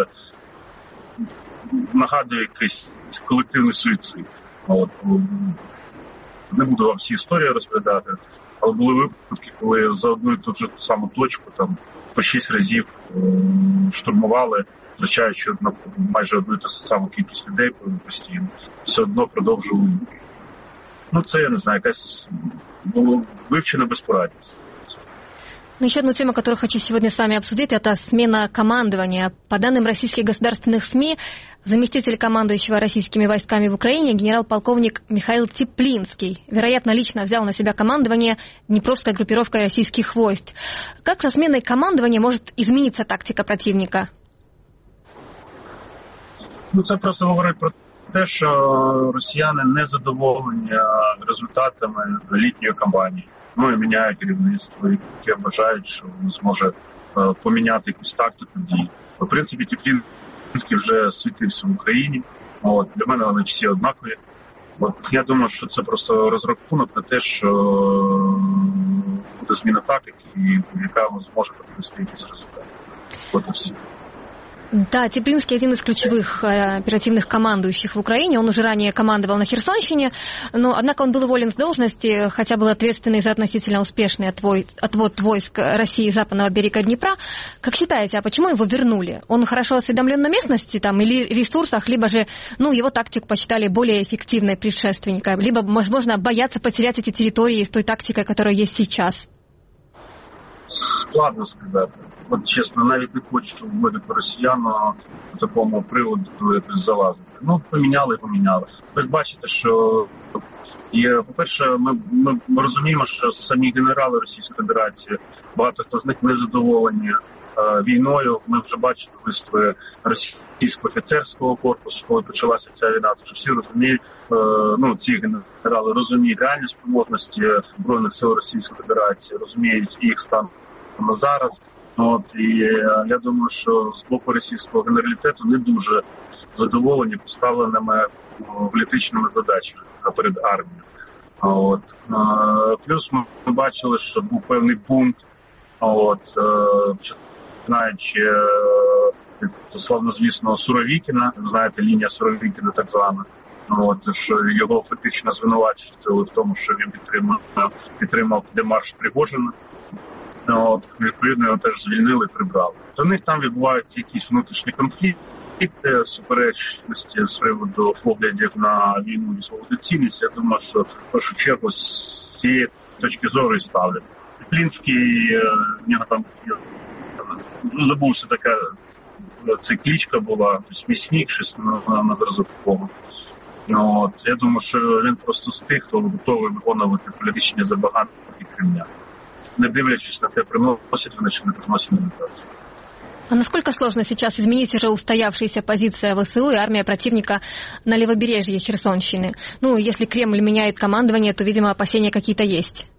нагадує якийсь колективний суїцид. От. Не буду вам всі історії розповідати, але були випадки, коли за одну і ту ж саму точку там по шість разів е, штурмували, втрачаючи майже одну і ту саму кількість людей постійно, все одно продовжували. Ну, це, я не знаю, якась ну, вивчена безпорадність. Ну, еще одну тему, которую хочу сегодня с вами обсудить, это смена командования. По данным российских государственных СМИ, заместитель командующего российскими войсками в Украине генерал-полковник Михаил Теплинский, вероятно, лично взял на себя командование Днепровской группировкой российских войск. Как со сменой командования может измениться тактика противника? Ну, це просто говорить про те, що росіяни не задоволені результатами літньої кампанії. Ну і міняють керівництво, яке вважають, що зможе е, поміняти якусь тактику дій. В принципі, Теплінський вже світився в Україні. От, для мене вони всі однакові. От, я думаю, що це просто розрахунок на те, що буде зміна тактики, яка зможе привести якісь результати. От і всі. Да, Теплинский один из ключевых э, оперативных командующих в Украине. Он уже ранее командовал на Херсонщине, но, однако, он был уволен с должности, хотя был ответственный за относительно успешный отвой, отвод войск России с западного берега Днепра. Как считаете, а почему его вернули? Он хорошо осведомлен на местности там, или ресурсах, либо же ну, его тактику посчитали более эффективной предшественника, либо, возможно, боятся потерять эти территории с той тактикой, которая есть сейчас? Складно сказати. От чесно, навіть не хочу вводити росіян по такому приводу якось залазити. Ну, поміняли, поміняли. Ви бачите, що І, по-перше, ми, ми, ми розуміємо, що самі генерали Російської Федерації, багато хто з них не задоволені е, війною. Ми вже бачили виступи російського офіцерського корпусу, коли почалася ця війна. Тож всі розуміють, е, ну, ці генерали розуміють реальні спроможності Збройних сил Російської Федерації, розуміють їх стан на зараз. От, і е, я думаю, що з боку російського генералітету не дуже задоволені поставленими політичними задачами перед армією. От. Плюс ми бачили, що був певний бунт, от, починаючи від славнозвісного Суровікіна, знаєте, лінія Суровікіна так звана, от, що його фактично звинувачували в тому, що він підтримав, підтримав демарш Пригожина. От, відповідно, його теж звільнили і прибрали. До них там відбуваються якісь внутрішні конфлікти, суперечності з приводу поглядів на війну і свою доцільність. Я думаю, що в першу чергу з цієї точки зору і ставлять. Плінський, в нього там, забувся така, це кличка була, тобто міснік, щось на, на зразок такого. От, я думаю, що він просто з тих, хто готовий виконувати політичні забаганки Кремля. Не дивлячись на те, приносять вони чи не приносять демократію. А насколько сложно сейчас изменить уже устоявшаяся позиция ВСУ и армия противника на левобережье Херсонщины? Ну, если Кремль меняет командование, то, видимо, опасения какие-то есть.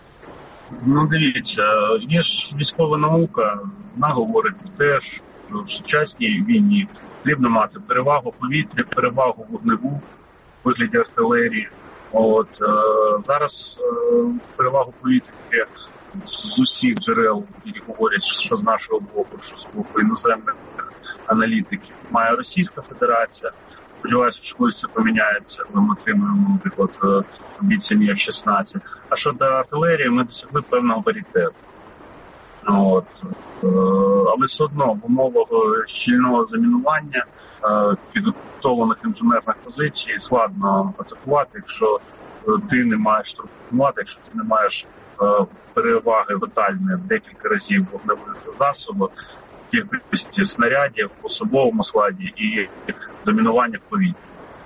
Ну, дивіться, є ж військова наука, вона говорить про те, що в сучасній війні потрібно мати перевагу повітря, перевагу вогневу в вигляді артилерії. От, е, зараз е, перевагу повітря з усіх джерел, які говорять, що з нашого боку, що з боку іноземних аналітиків, має Російська Федерація. Сподіваюся, що колись це поміняється, коли ми отримуємо, наприклад, бійців Еф шістнадцять. А щодо артилерії, ми досягли певного паритету. От. Але все одно в умовах щільного замінування, підготовлених інженерних позицій складно атакувати, якщо ти не маєш штурмувати, якщо ти не маєш переваги витальної в декілька разів вогневих засобів, кількості снарядів в особовому складі і домінування в повітрі.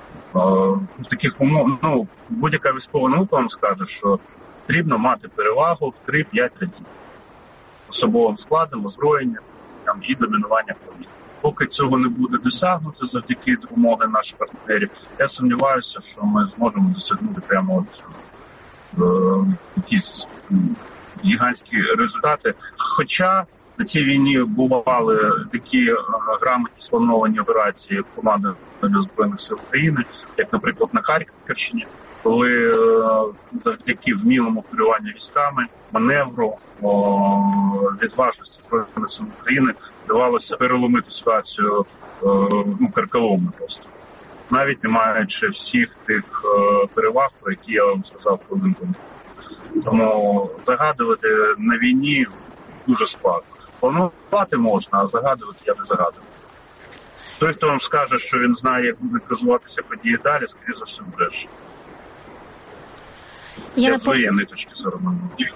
В таких умов, ну, будь-яка військова наука вам скаже, що потрібно мати перевагу в три-п'ять разів. Особовим складом, озброєнням там, і домінування в повітрі. Поки цього не буде досягнуто завдяки допомоги наших партнерів, я сумніваюся, що ми зможемо досягнути прямо от, е, якісь гігантські результати. Хоча на цій війні бували такі е, грамотні сплановані операції команди Збройних сил України, як, наприклад, на Харківщині, коли е, завдяки вмілому керуванню військами, маневру, о, відважності Збройних сил України вдавалося переломити ситуацію е, ну, карколомно просто. Навіть не маючи всіх тих е, переваг, про які я вам сказав хвилин тому. Тому загадувати на війні дуже складно. Планувати можна, а загадувати я не загадую. Той, хто вам скаже, що він знає, як будуть розвиватися події далі, скоріше за все бреше. Я, я напом... с военной точки зрения.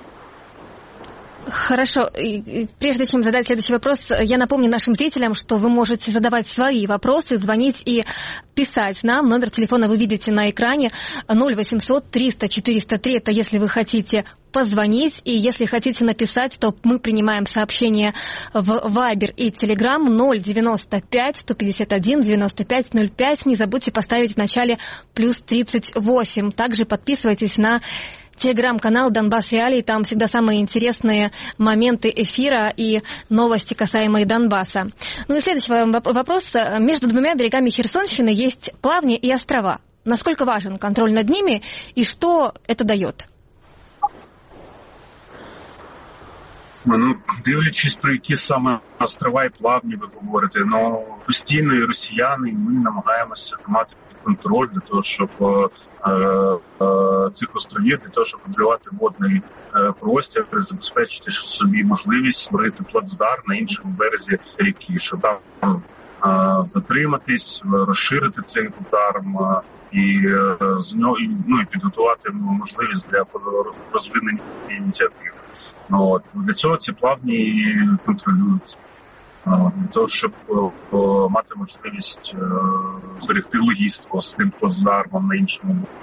Хорошо. Прежде чем задать следующий вопрос, я напомню нашим зрителям, что вы можете задавать свои вопросы, звонить и писать нам. Номер телефона вы видите на экране. ноль восемьсот триста четыреста три. Это если вы хотите позвонить. И если хотите написать, то мы принимаем сообщения в Viber и Telegram ноль девяносто пять сто пятьдесят один девяносто пять ноль пять. Не забудьте поставить в начале плюс тридцать восемь. Также подписывайтесь на телеграм-канал «Донбасс Реалии», там всегда самые интересные моменты эфира и новости, касаемые Донбасса. Ну и следующий вопрос. Между двумя берегами Херсонщины есть плавни и острова. Насколько важен контроль над ними и что это дает? Ну, дивлячись, про які саме острова і плавні ви говорите, ну, постійно і росіяни, і ми намагаємося мати контроль для того, щоб е, е, цих островів, для того, щоб контролювати водний е, простір, забезпечити собі можливість створити плацдарм на іншому березі ріки, щоб там е, затриматись, розширити цей плацдарм е, і, е, з нього, і, ну, і підготувати можливість для розвинення ініціативи. От. Для цього ці плавні контролюються. Для того, щоб мати можливість зберегти логістику з тим плацдармом на іншому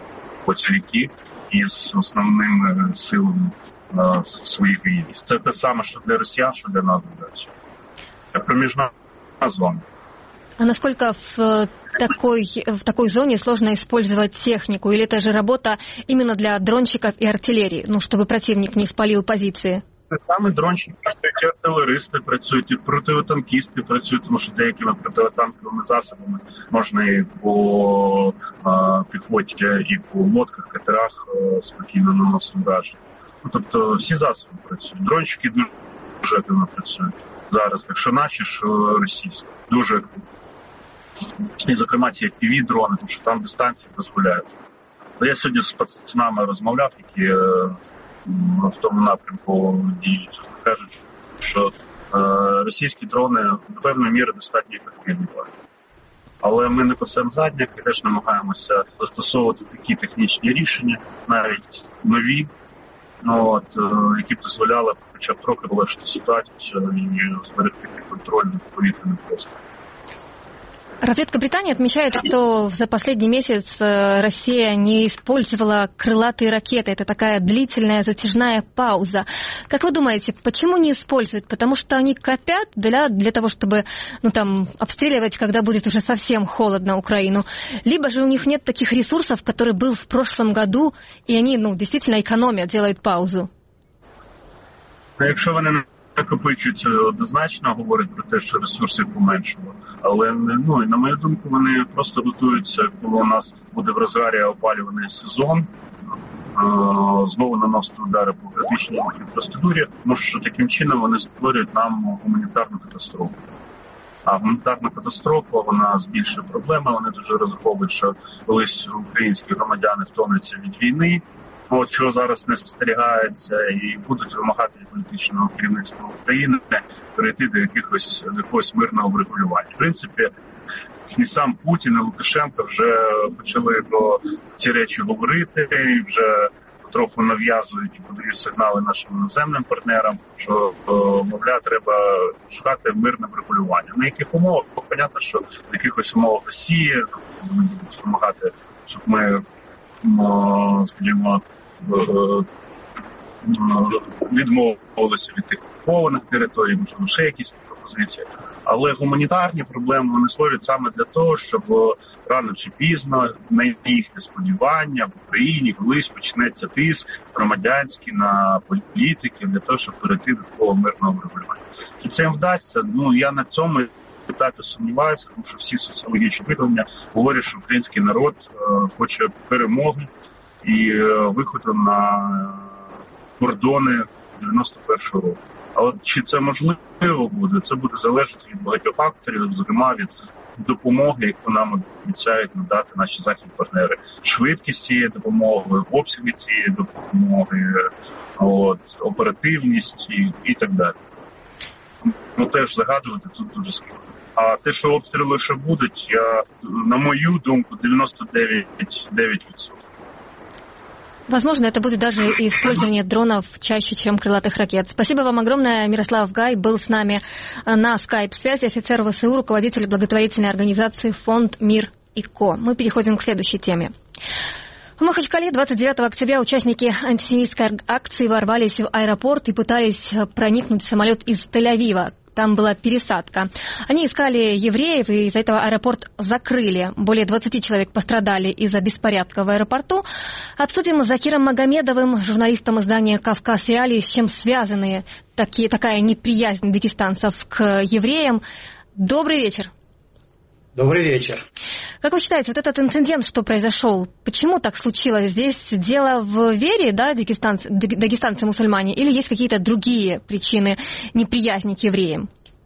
поціліки із основними силами е, своїх військ. Це те саме, що для росіян, що для нас задача. Це проміжна зона. А насколько в такой, в такой зоне сложно использовать технику? Или это же работа именно для дронщиков и артиллерии, ну, чтобы противник не спалил позиции? Саме дронщики працюють, і артилеристи працюють, і противотанкісти працюють, тому що деякими противотанковими засобами можна і по а, піхоті, і по лодках, катерах а, спокійно наносити ураження. Ну, тобто всі засоби працюють. Дронщики дуже, дуже активно працюють зараз, якщо наші, що російські. Дуже активно. І, зокрема, ці еф пі ві-дрони, тому що там дистанції дозволяють. Я сьогодні з пацанами розмовляв, які в тому напрямку діють. Кажуть, що е, російські дрони до певної міри достатньо ефективні. Але ми не пасемо задніх і теж намагаємося застосовувати такі технічні рішення, навіть нові, от, е, які б дозволяли хоча б трохи полегшити ситуацію і зберегти контроль над повітряним простором. Разведка Британии отмечает, что за последний месяц Россия не использовала крылатые ракеты. Это такая длительная затяжная пауза. Как вы думаете, почему не используют? Потому что они копят для, для того, чтобы ну, там, обстреливать, когда будет уже совсем холодно Украину. Либо же у них нет таких ресурсов, которые был в прошлом году, и они ну, действительно экономят, делают паузу. Якщо вони накопичують, однозначно говорять про те, що ресурсів поменшало. Але ну, на мою думку, вони просто готуються, коли у нас буде в розгарі опалювальний сезон, знову наносити удари по критичній інфраструктурі, тому що таким чином вони створюють нам гуманітарну катастрофу. А гуманітарна катастрофа, вона збільшує проблеми, вони дуже розраховують, що колись українські громадяни втомляться від війни, от що зараз не спостерігається, і будуть вимагати від політичного керівництва України перейти до якихось до якогось мирного врегулювання. В принципі, і сам Путін, і Лукашенко вже почали про ці речі говорити, і вже трохи нав'язують і подають сигнали нашим іноземним партнерам, що, мовляв, треба шукати мирне врегулювання. На яких умовах? Бо, понятно, що на якихось умовах Росії вони будуть вимагати, щоб ми, скажімо, відмовилися від тих окупованих територій, можливо, ще якісь пропозиції. Але гуманітарні проблеми вони створюють саме для того, щоб рано чи пізно на їхнє сподівання в Україні колись почнеться тиск громадянський на політиків для того, щоб перейти до такого мирного врегулювання. Чи це їм вдасться? Ну, я на цьому питати сумніваюся, тому що всі соціологічні опитування говорять, що український народ е, хоче перемоги і е, виходу на кордони дев'яносто першого року. А от чи це можливо буде, це буде залежати від багатьох факторів, зокрема від допомоги, яку нам обіцяють надати наші західні партнери. Швидкість цієї допомоги, обсяги цієї допомоги, от, оперативність і, і так далі. Ну, теж загадувати тут дуже складно. А те, що обстріли ще будуть, я, на мою думку, девяносто девять процентов. Возможно, это будет даже использование дронов чаще, чем крылатых ракет. Спасибо вам огромное. Мирослав Гай был с нами на скайп-связи, офицер ВСУ, руководитель благотворительной организации «Фонд Мир и Ко». Мы переходим к следующей теме. В Махачкале двадцать девятого октября участники антисемитской акции ворвались в аэропорт и пытались проникнуть в самолет из Тель-Авива. Там была пересадка. Они искали евреев, и из-за этого аэропорт закрыли. Более двадцати человек пострадали из-за беспорядка в аэропорту. Обсудим с Закиром Магомедовым, журналистом издания «Кавказ Реалии», с чем связаны такие, такая неприязнь дагестанцев к евреям. Добрый вечер. Добрый вечер. Как вы считаете, вот этот инцидент, что произошел, почему так случилось? Здесь дело в вере, да, дагестанцы, дагестанцы-мусульмане, или есть какие-то другие причины неприязни к евреям?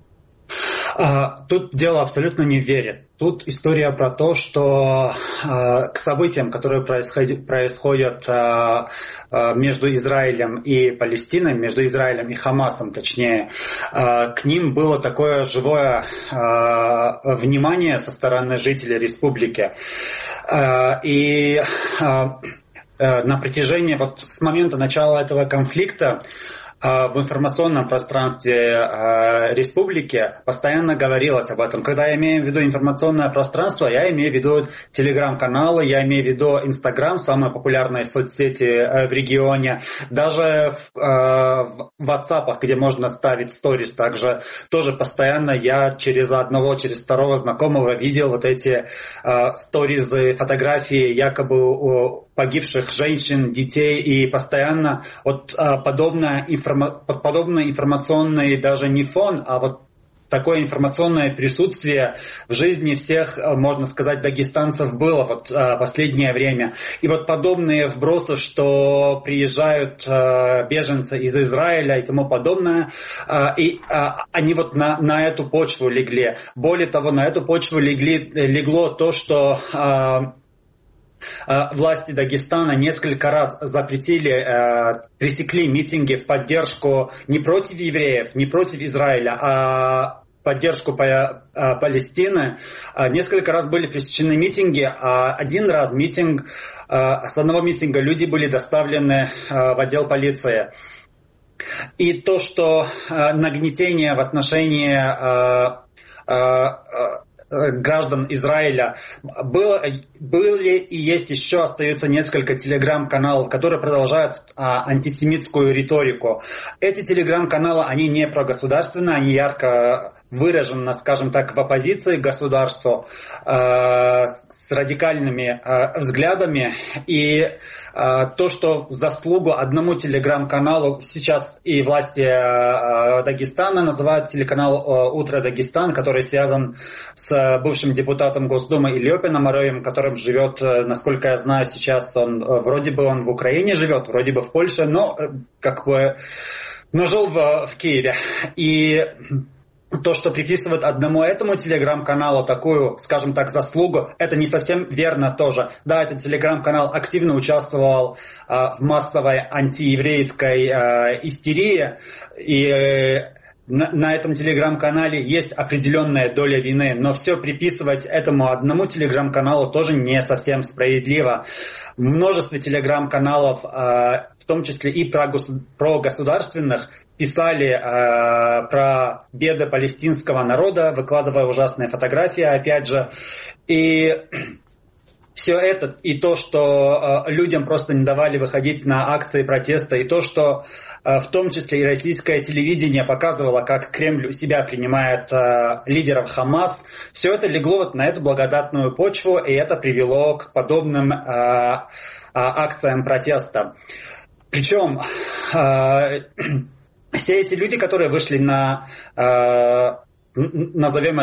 Тут дело абсолютно не в вере. Тут история про то, что э, к событиям, которые происходят, происходят э, э, между Израилем и Палестиной, между Израилем и Хамасом, точнее, э, к ним было такое живое э, внимание со стороны жителей республики. Э, и э, э, на протяжении, вот с момента начала этого конфликта, в информационном пространстве республики постоянно говорилось об этом. Когда я имею в виду информационное пространство, я имею в виду телеграм-каналы, я имею в виду Инстаграм, самые популярные соцсети в регионе. Даже в, в WhatsApp, где можно ставить сторис, также тоже постоянно я через одного, через второго знакомого видел вот эти сторизы, фотографии якобы у погибших женщин, детей, и постоянно вот подобное, информа, подобное информационный даже не фон, а вот такое информационное присутствие в жизни всех, можно сказать, дагестанцев было вот последнее время. И вот подобные вбросы, что приезжают беженцы из Израиля и тому подобное, и они вот на, на эту почву легли. Более того, на эту почву легли, легло то, что власти Дагестана несколько раз запретили, э, пресекли митинги в поддержку не против евреев, не против Израиля, а поддержку по, э, Палестины. Э, несколько раз были пресечены митинги, а один раз митинг, э, с одного митинга люди были доставлены э, в отдел полиции. И то, что э, нагнетение в отношении э, э, граждан Израиля. Было, были и есть еще, остаются несколько телеграм-каналов, которые продолжают а, антисемитскую риторику. Эти телеграм-каналы, они не прогосударственные, они ярко выражены, скажем так, в оппозиции к государству, э, с радикальными э, взглядами. И э, то, что в заслугу одному телеграм-каналу сейчас и власти э, Дагестана называют телеканал э, «Утро Дагестан», который связан с бывшим депутатом Госдумы Ильёпиным Ароем, которым живет, э, насколько я знаю, сейчас он, э, вроде бы он в Украине живет, вроде бы в Польше, но э, как бы, но жил в, в Киеве. И то, что приписывают одному этому телеграм-каналу такую, скажем так, заслугу, это не совсем верно тоже. Да, этот телеграм-канал активно участвовал э, в массовой антиеврейской э, истерии, и э, на, на этом телеграм-канале есть определенная доля вины, но все приписывать этому одному телеграм-каналу тоже не совсем справедливо. Множество телеграм-каналов, э, в том числе и про, гос- про государственных, писали э, про беды палестинского народа, выкладывая ужасные фотографии, опять же. И все это, и то, что э, людям просто не давали выходить на акции протеста, и то, что э, в том числе и российское телевидение показывало, как Кремль у себя принимает э, лидеров Хамас, все это легло вот на эту благодатную почву, и это привело к подобным э, э, акциям протеста. Причем э, все эти люди, которые вышли на, э, назовем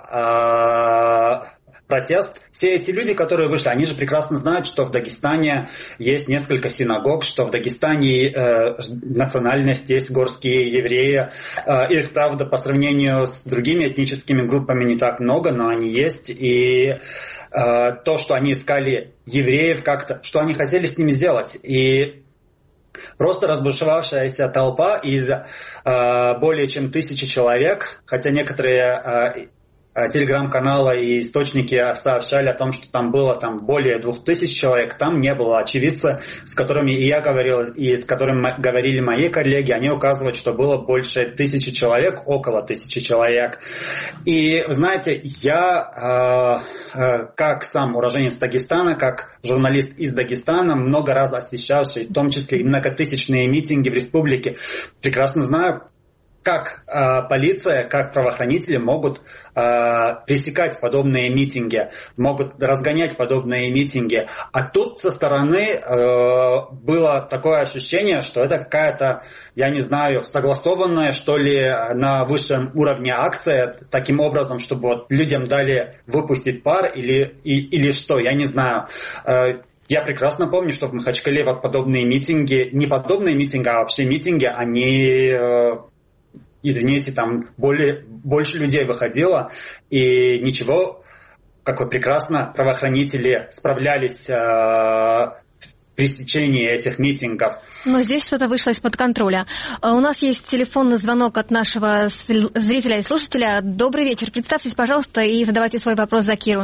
это, э, протест, все эти люди, которые вышли, они же прекрасно знают, что в Дагестане есть несколько синагог, что в Дагестане э, национальность есть горские евреи. Э, их, правда, по сравнению с другими этническими группами не так много, но они есть. И э, то, что они искали евреев как-то, что они хотели с ними сделать. И просто разбушевавшаяся толпа из э, более чем тысячи человек, хотя некоторые э, телеграм-каналы и источники сообщали о том, что там было там, более двух тысяч человек, там не было очевидца, с которыми и я говорил, и с которыми говорили мои коллеги, они указывают, что было больше тысячи человек, около тысячи человек. И, знаете, я... Э, как сам уроженец Дагестана, как журналист из Дагестана, много раз освещавший, в том числе и многотысячные митинги в республике, прекрасно знаю, как э, полиция, как правоохранители могут э, пресекать подобные митинги, могут разгонять подобные митинги. А тут со стороны э, было такое ощущение, что это какая-то, я не знаю, согласованная, что ли, на высшем уровне акция, таким образом, чтобы вот людям дали выпустить пар или, и, или что, я не знаю. Э, Я прекрасно помню, что в Махачкале вот подобные митинги, не подобные митинги, а вообще митинги, они... Э, извините, там более, больше людей выходило, и ничего, как вы прекрасно, правоохранители справлялись э, в пресечении этих митингов. Но здесь что-то вышло из-под контроля. У нас есть телефонный звонок от нашего зрителя и слушателя. Добрый вечер. Представьтесь, пожалуйста, и задавайте свой вопрос Закиру.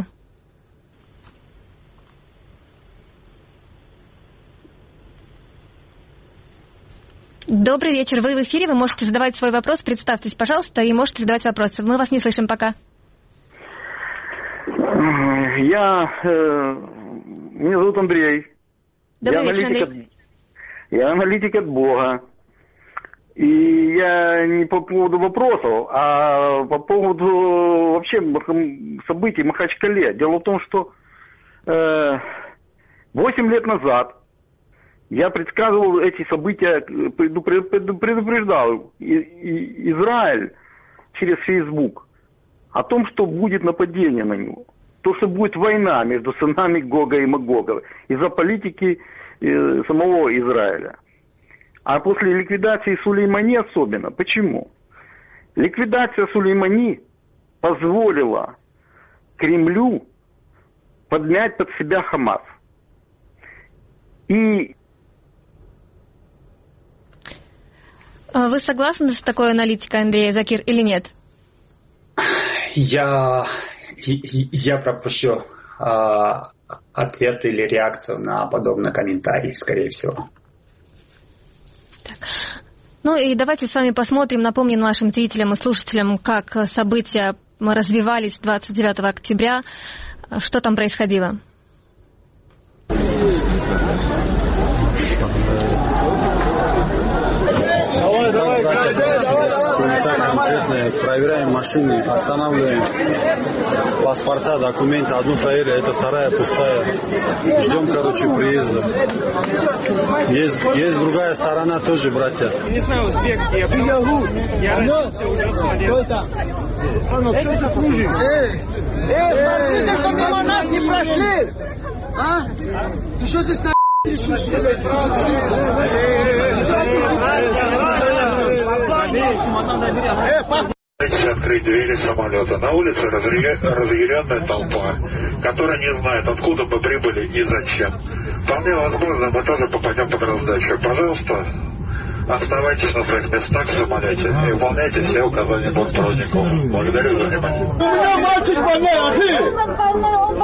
Добрый вечер. Вы в эфире, вы можете задавать свой вопрос. Представьтесь, пожалуйста, и можете задавать вопросы. Мы вас не слышим пока. Я... Э, меня зовут Андрей. Добрый я вечер, аналитик Андрей. От, я аналитик от Бога. И я не по поводу вопросов, а по поводу вообще событий в Махачкале. Дело в том, что э, восемь лет назад я предсказывал эти события, предупреждал Израиль через Facebook о том, что будет нападение на него. То, что будет война между сынами Гога и Магога из-за политики э, самого Израиля. А после ликвидации Сулеймани особенно. Почему? Ликвидация Сулеймани позволила Кремлю подмять под себя Хамас. И Вы согласны с такой аналитикой, Андрей Закир, или нет? Я, я пропущу а, ответ или реакцию на подобный комментарий, скорее всего. Так. Ну и давайте с вами посмотрим, напомним нашим зрителям и слушателям, как события развивались двадцать девятого октября, что там происходило. Давай, давай, давай, так конкретно проверяем машины, останавливаем паспорта, документы. Одну проверили, это вторая пустая. Ждем, короче, приезда. Есть, есть другая сторона тоже, братья. Не знаю, узбекский, я понял. Я родился уже в Смоленске. Что ты кружишь? Эй, эй, смотрите, что мимо нас не прошли! А? Ты что здесь на... Открыть двери самолета. На улице разъяренная толпа, которая не знает, откуда мы прибыли и зачем. Вполне возможно, мы тоже попадем под раздачу. Пожалуйста, оставайтесь на своих местах в самолете и выполняйте все указания бортпроводников. Благодарю за внимание. У меня мальчик больной, а ты?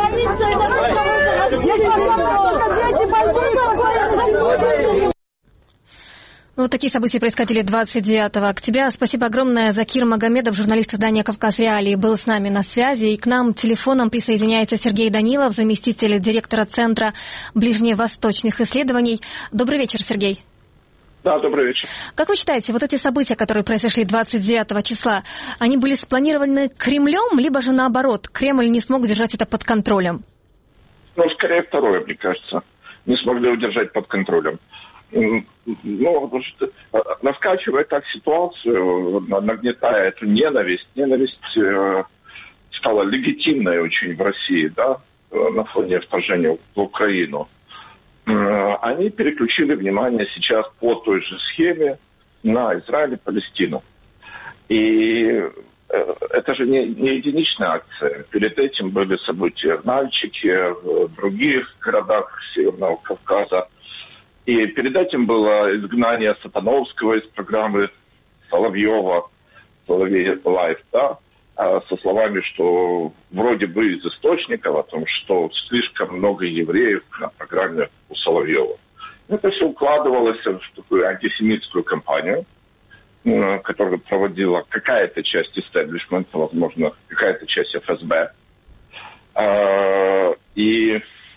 Вот такие события происходили двадцать девятого октября. Спасибо огромное. Закир Магомедов, журналист издания «Кавказ Реалии», был с нами на связи. И к нам телефоном присоединяется Сергей Данилов, заместитель директора Центра ближневосточных исследований. Добрый вечер, Сергей. Да, добрый вечер. Как вы считаете, вот эти события, которые произошли двадцать девятого числа, они были спланированы Кремлем, либо же наоборот, Кремль не смог держать это под контролем? Ну, скорее второе, мне кажется. Не смогли удержать под контролем. Ну, наскачивая так ситуацию, нагнетая эту ненависть, ненависть э, стала легитимной очень в России, да, на фоне вторжения в Украину. Э, они переключили внимание сейчас по той же схеме на Израиль и Палестину. И э, это же не, не единичная акция. Перед этим были события в Нальчике, в других городах Северного Кавказа. И перед этим было изгнание Сатановского из программы Соловьева, Соловей Лайф, да, со словами, что вроде бы из источников о том, что слишком много евреев на программе у Соловьева. Это все укладывалось в такую антисемитскую кампанию, которую проводила какая-то часть истеблишмента, возможно, какая-то часть эф эс бэ. И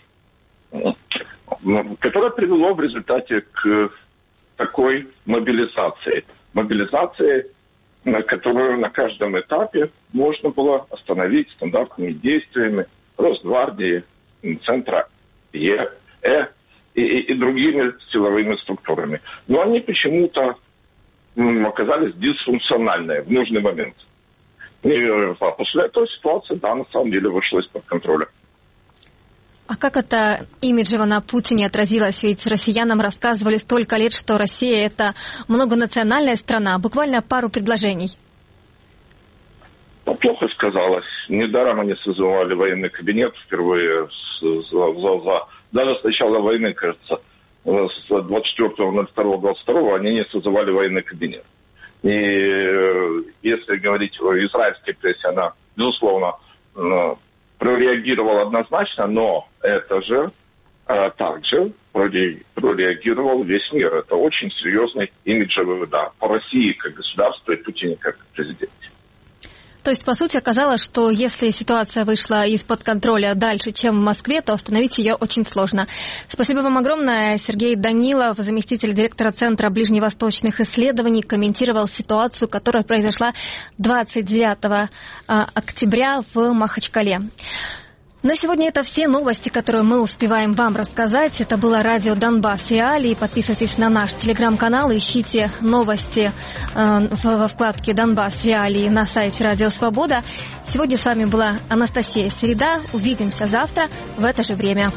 которое привело в результате к такой мобилизации. Мобилизации, которую на каждом этапе можно было остановить стандартными действиями Росгвардии, Центра Е, Э и, и, и другими силовыми структурами. Но они почему-то оказались дисфункциональные в нужный момент. И а после этого ситуация, да, на самом деле вышла из-под контроля. А как это имиджево на Путине отразилось? Ведь россиянам рассказывали столько лет, что Россия – это многонациональная страна. Буквально пару предложений. Ну, плохо сказалось. Недаром они созывали военный кабинет впервые. С, за, за, за, даже с начала войны, кажется, с двадцать четвёртого ноль второго двадцать второго они не созывали военный кабинет. И если говорить о израильской прессе, она, безусловно, прореагировал однозначно, но это же а также прореагировал весь мир. Это очень серьезный имиджевый удар по России как государству и Путине как президенте. То есть, по сути, оказалось, что если ситуация вышла из-под контроля дальше, чем в Москве, то остановить ее очень сложно. Спасибо вам огромное. Сергей Данилов, заместитель директора Центра ближневосточных исследований, комментировал ситуацию, которая произошла двадцать девятого октября в Махачкале. На сегодня это все новости, которые мы успеваем вам рассказать. Это было радио «Донбасс Реалии». Подписывайтесь на наш телеграм-канал, ищите новости э, во вкладке «Донбасс Реалии» на сайте «Радио Свобода». Сегодня с вами была Анастасия Середа. Увидимся завтра в это же время.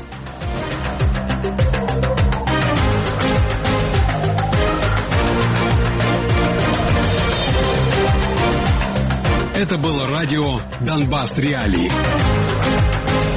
Это было радио «Донбасс Реалии».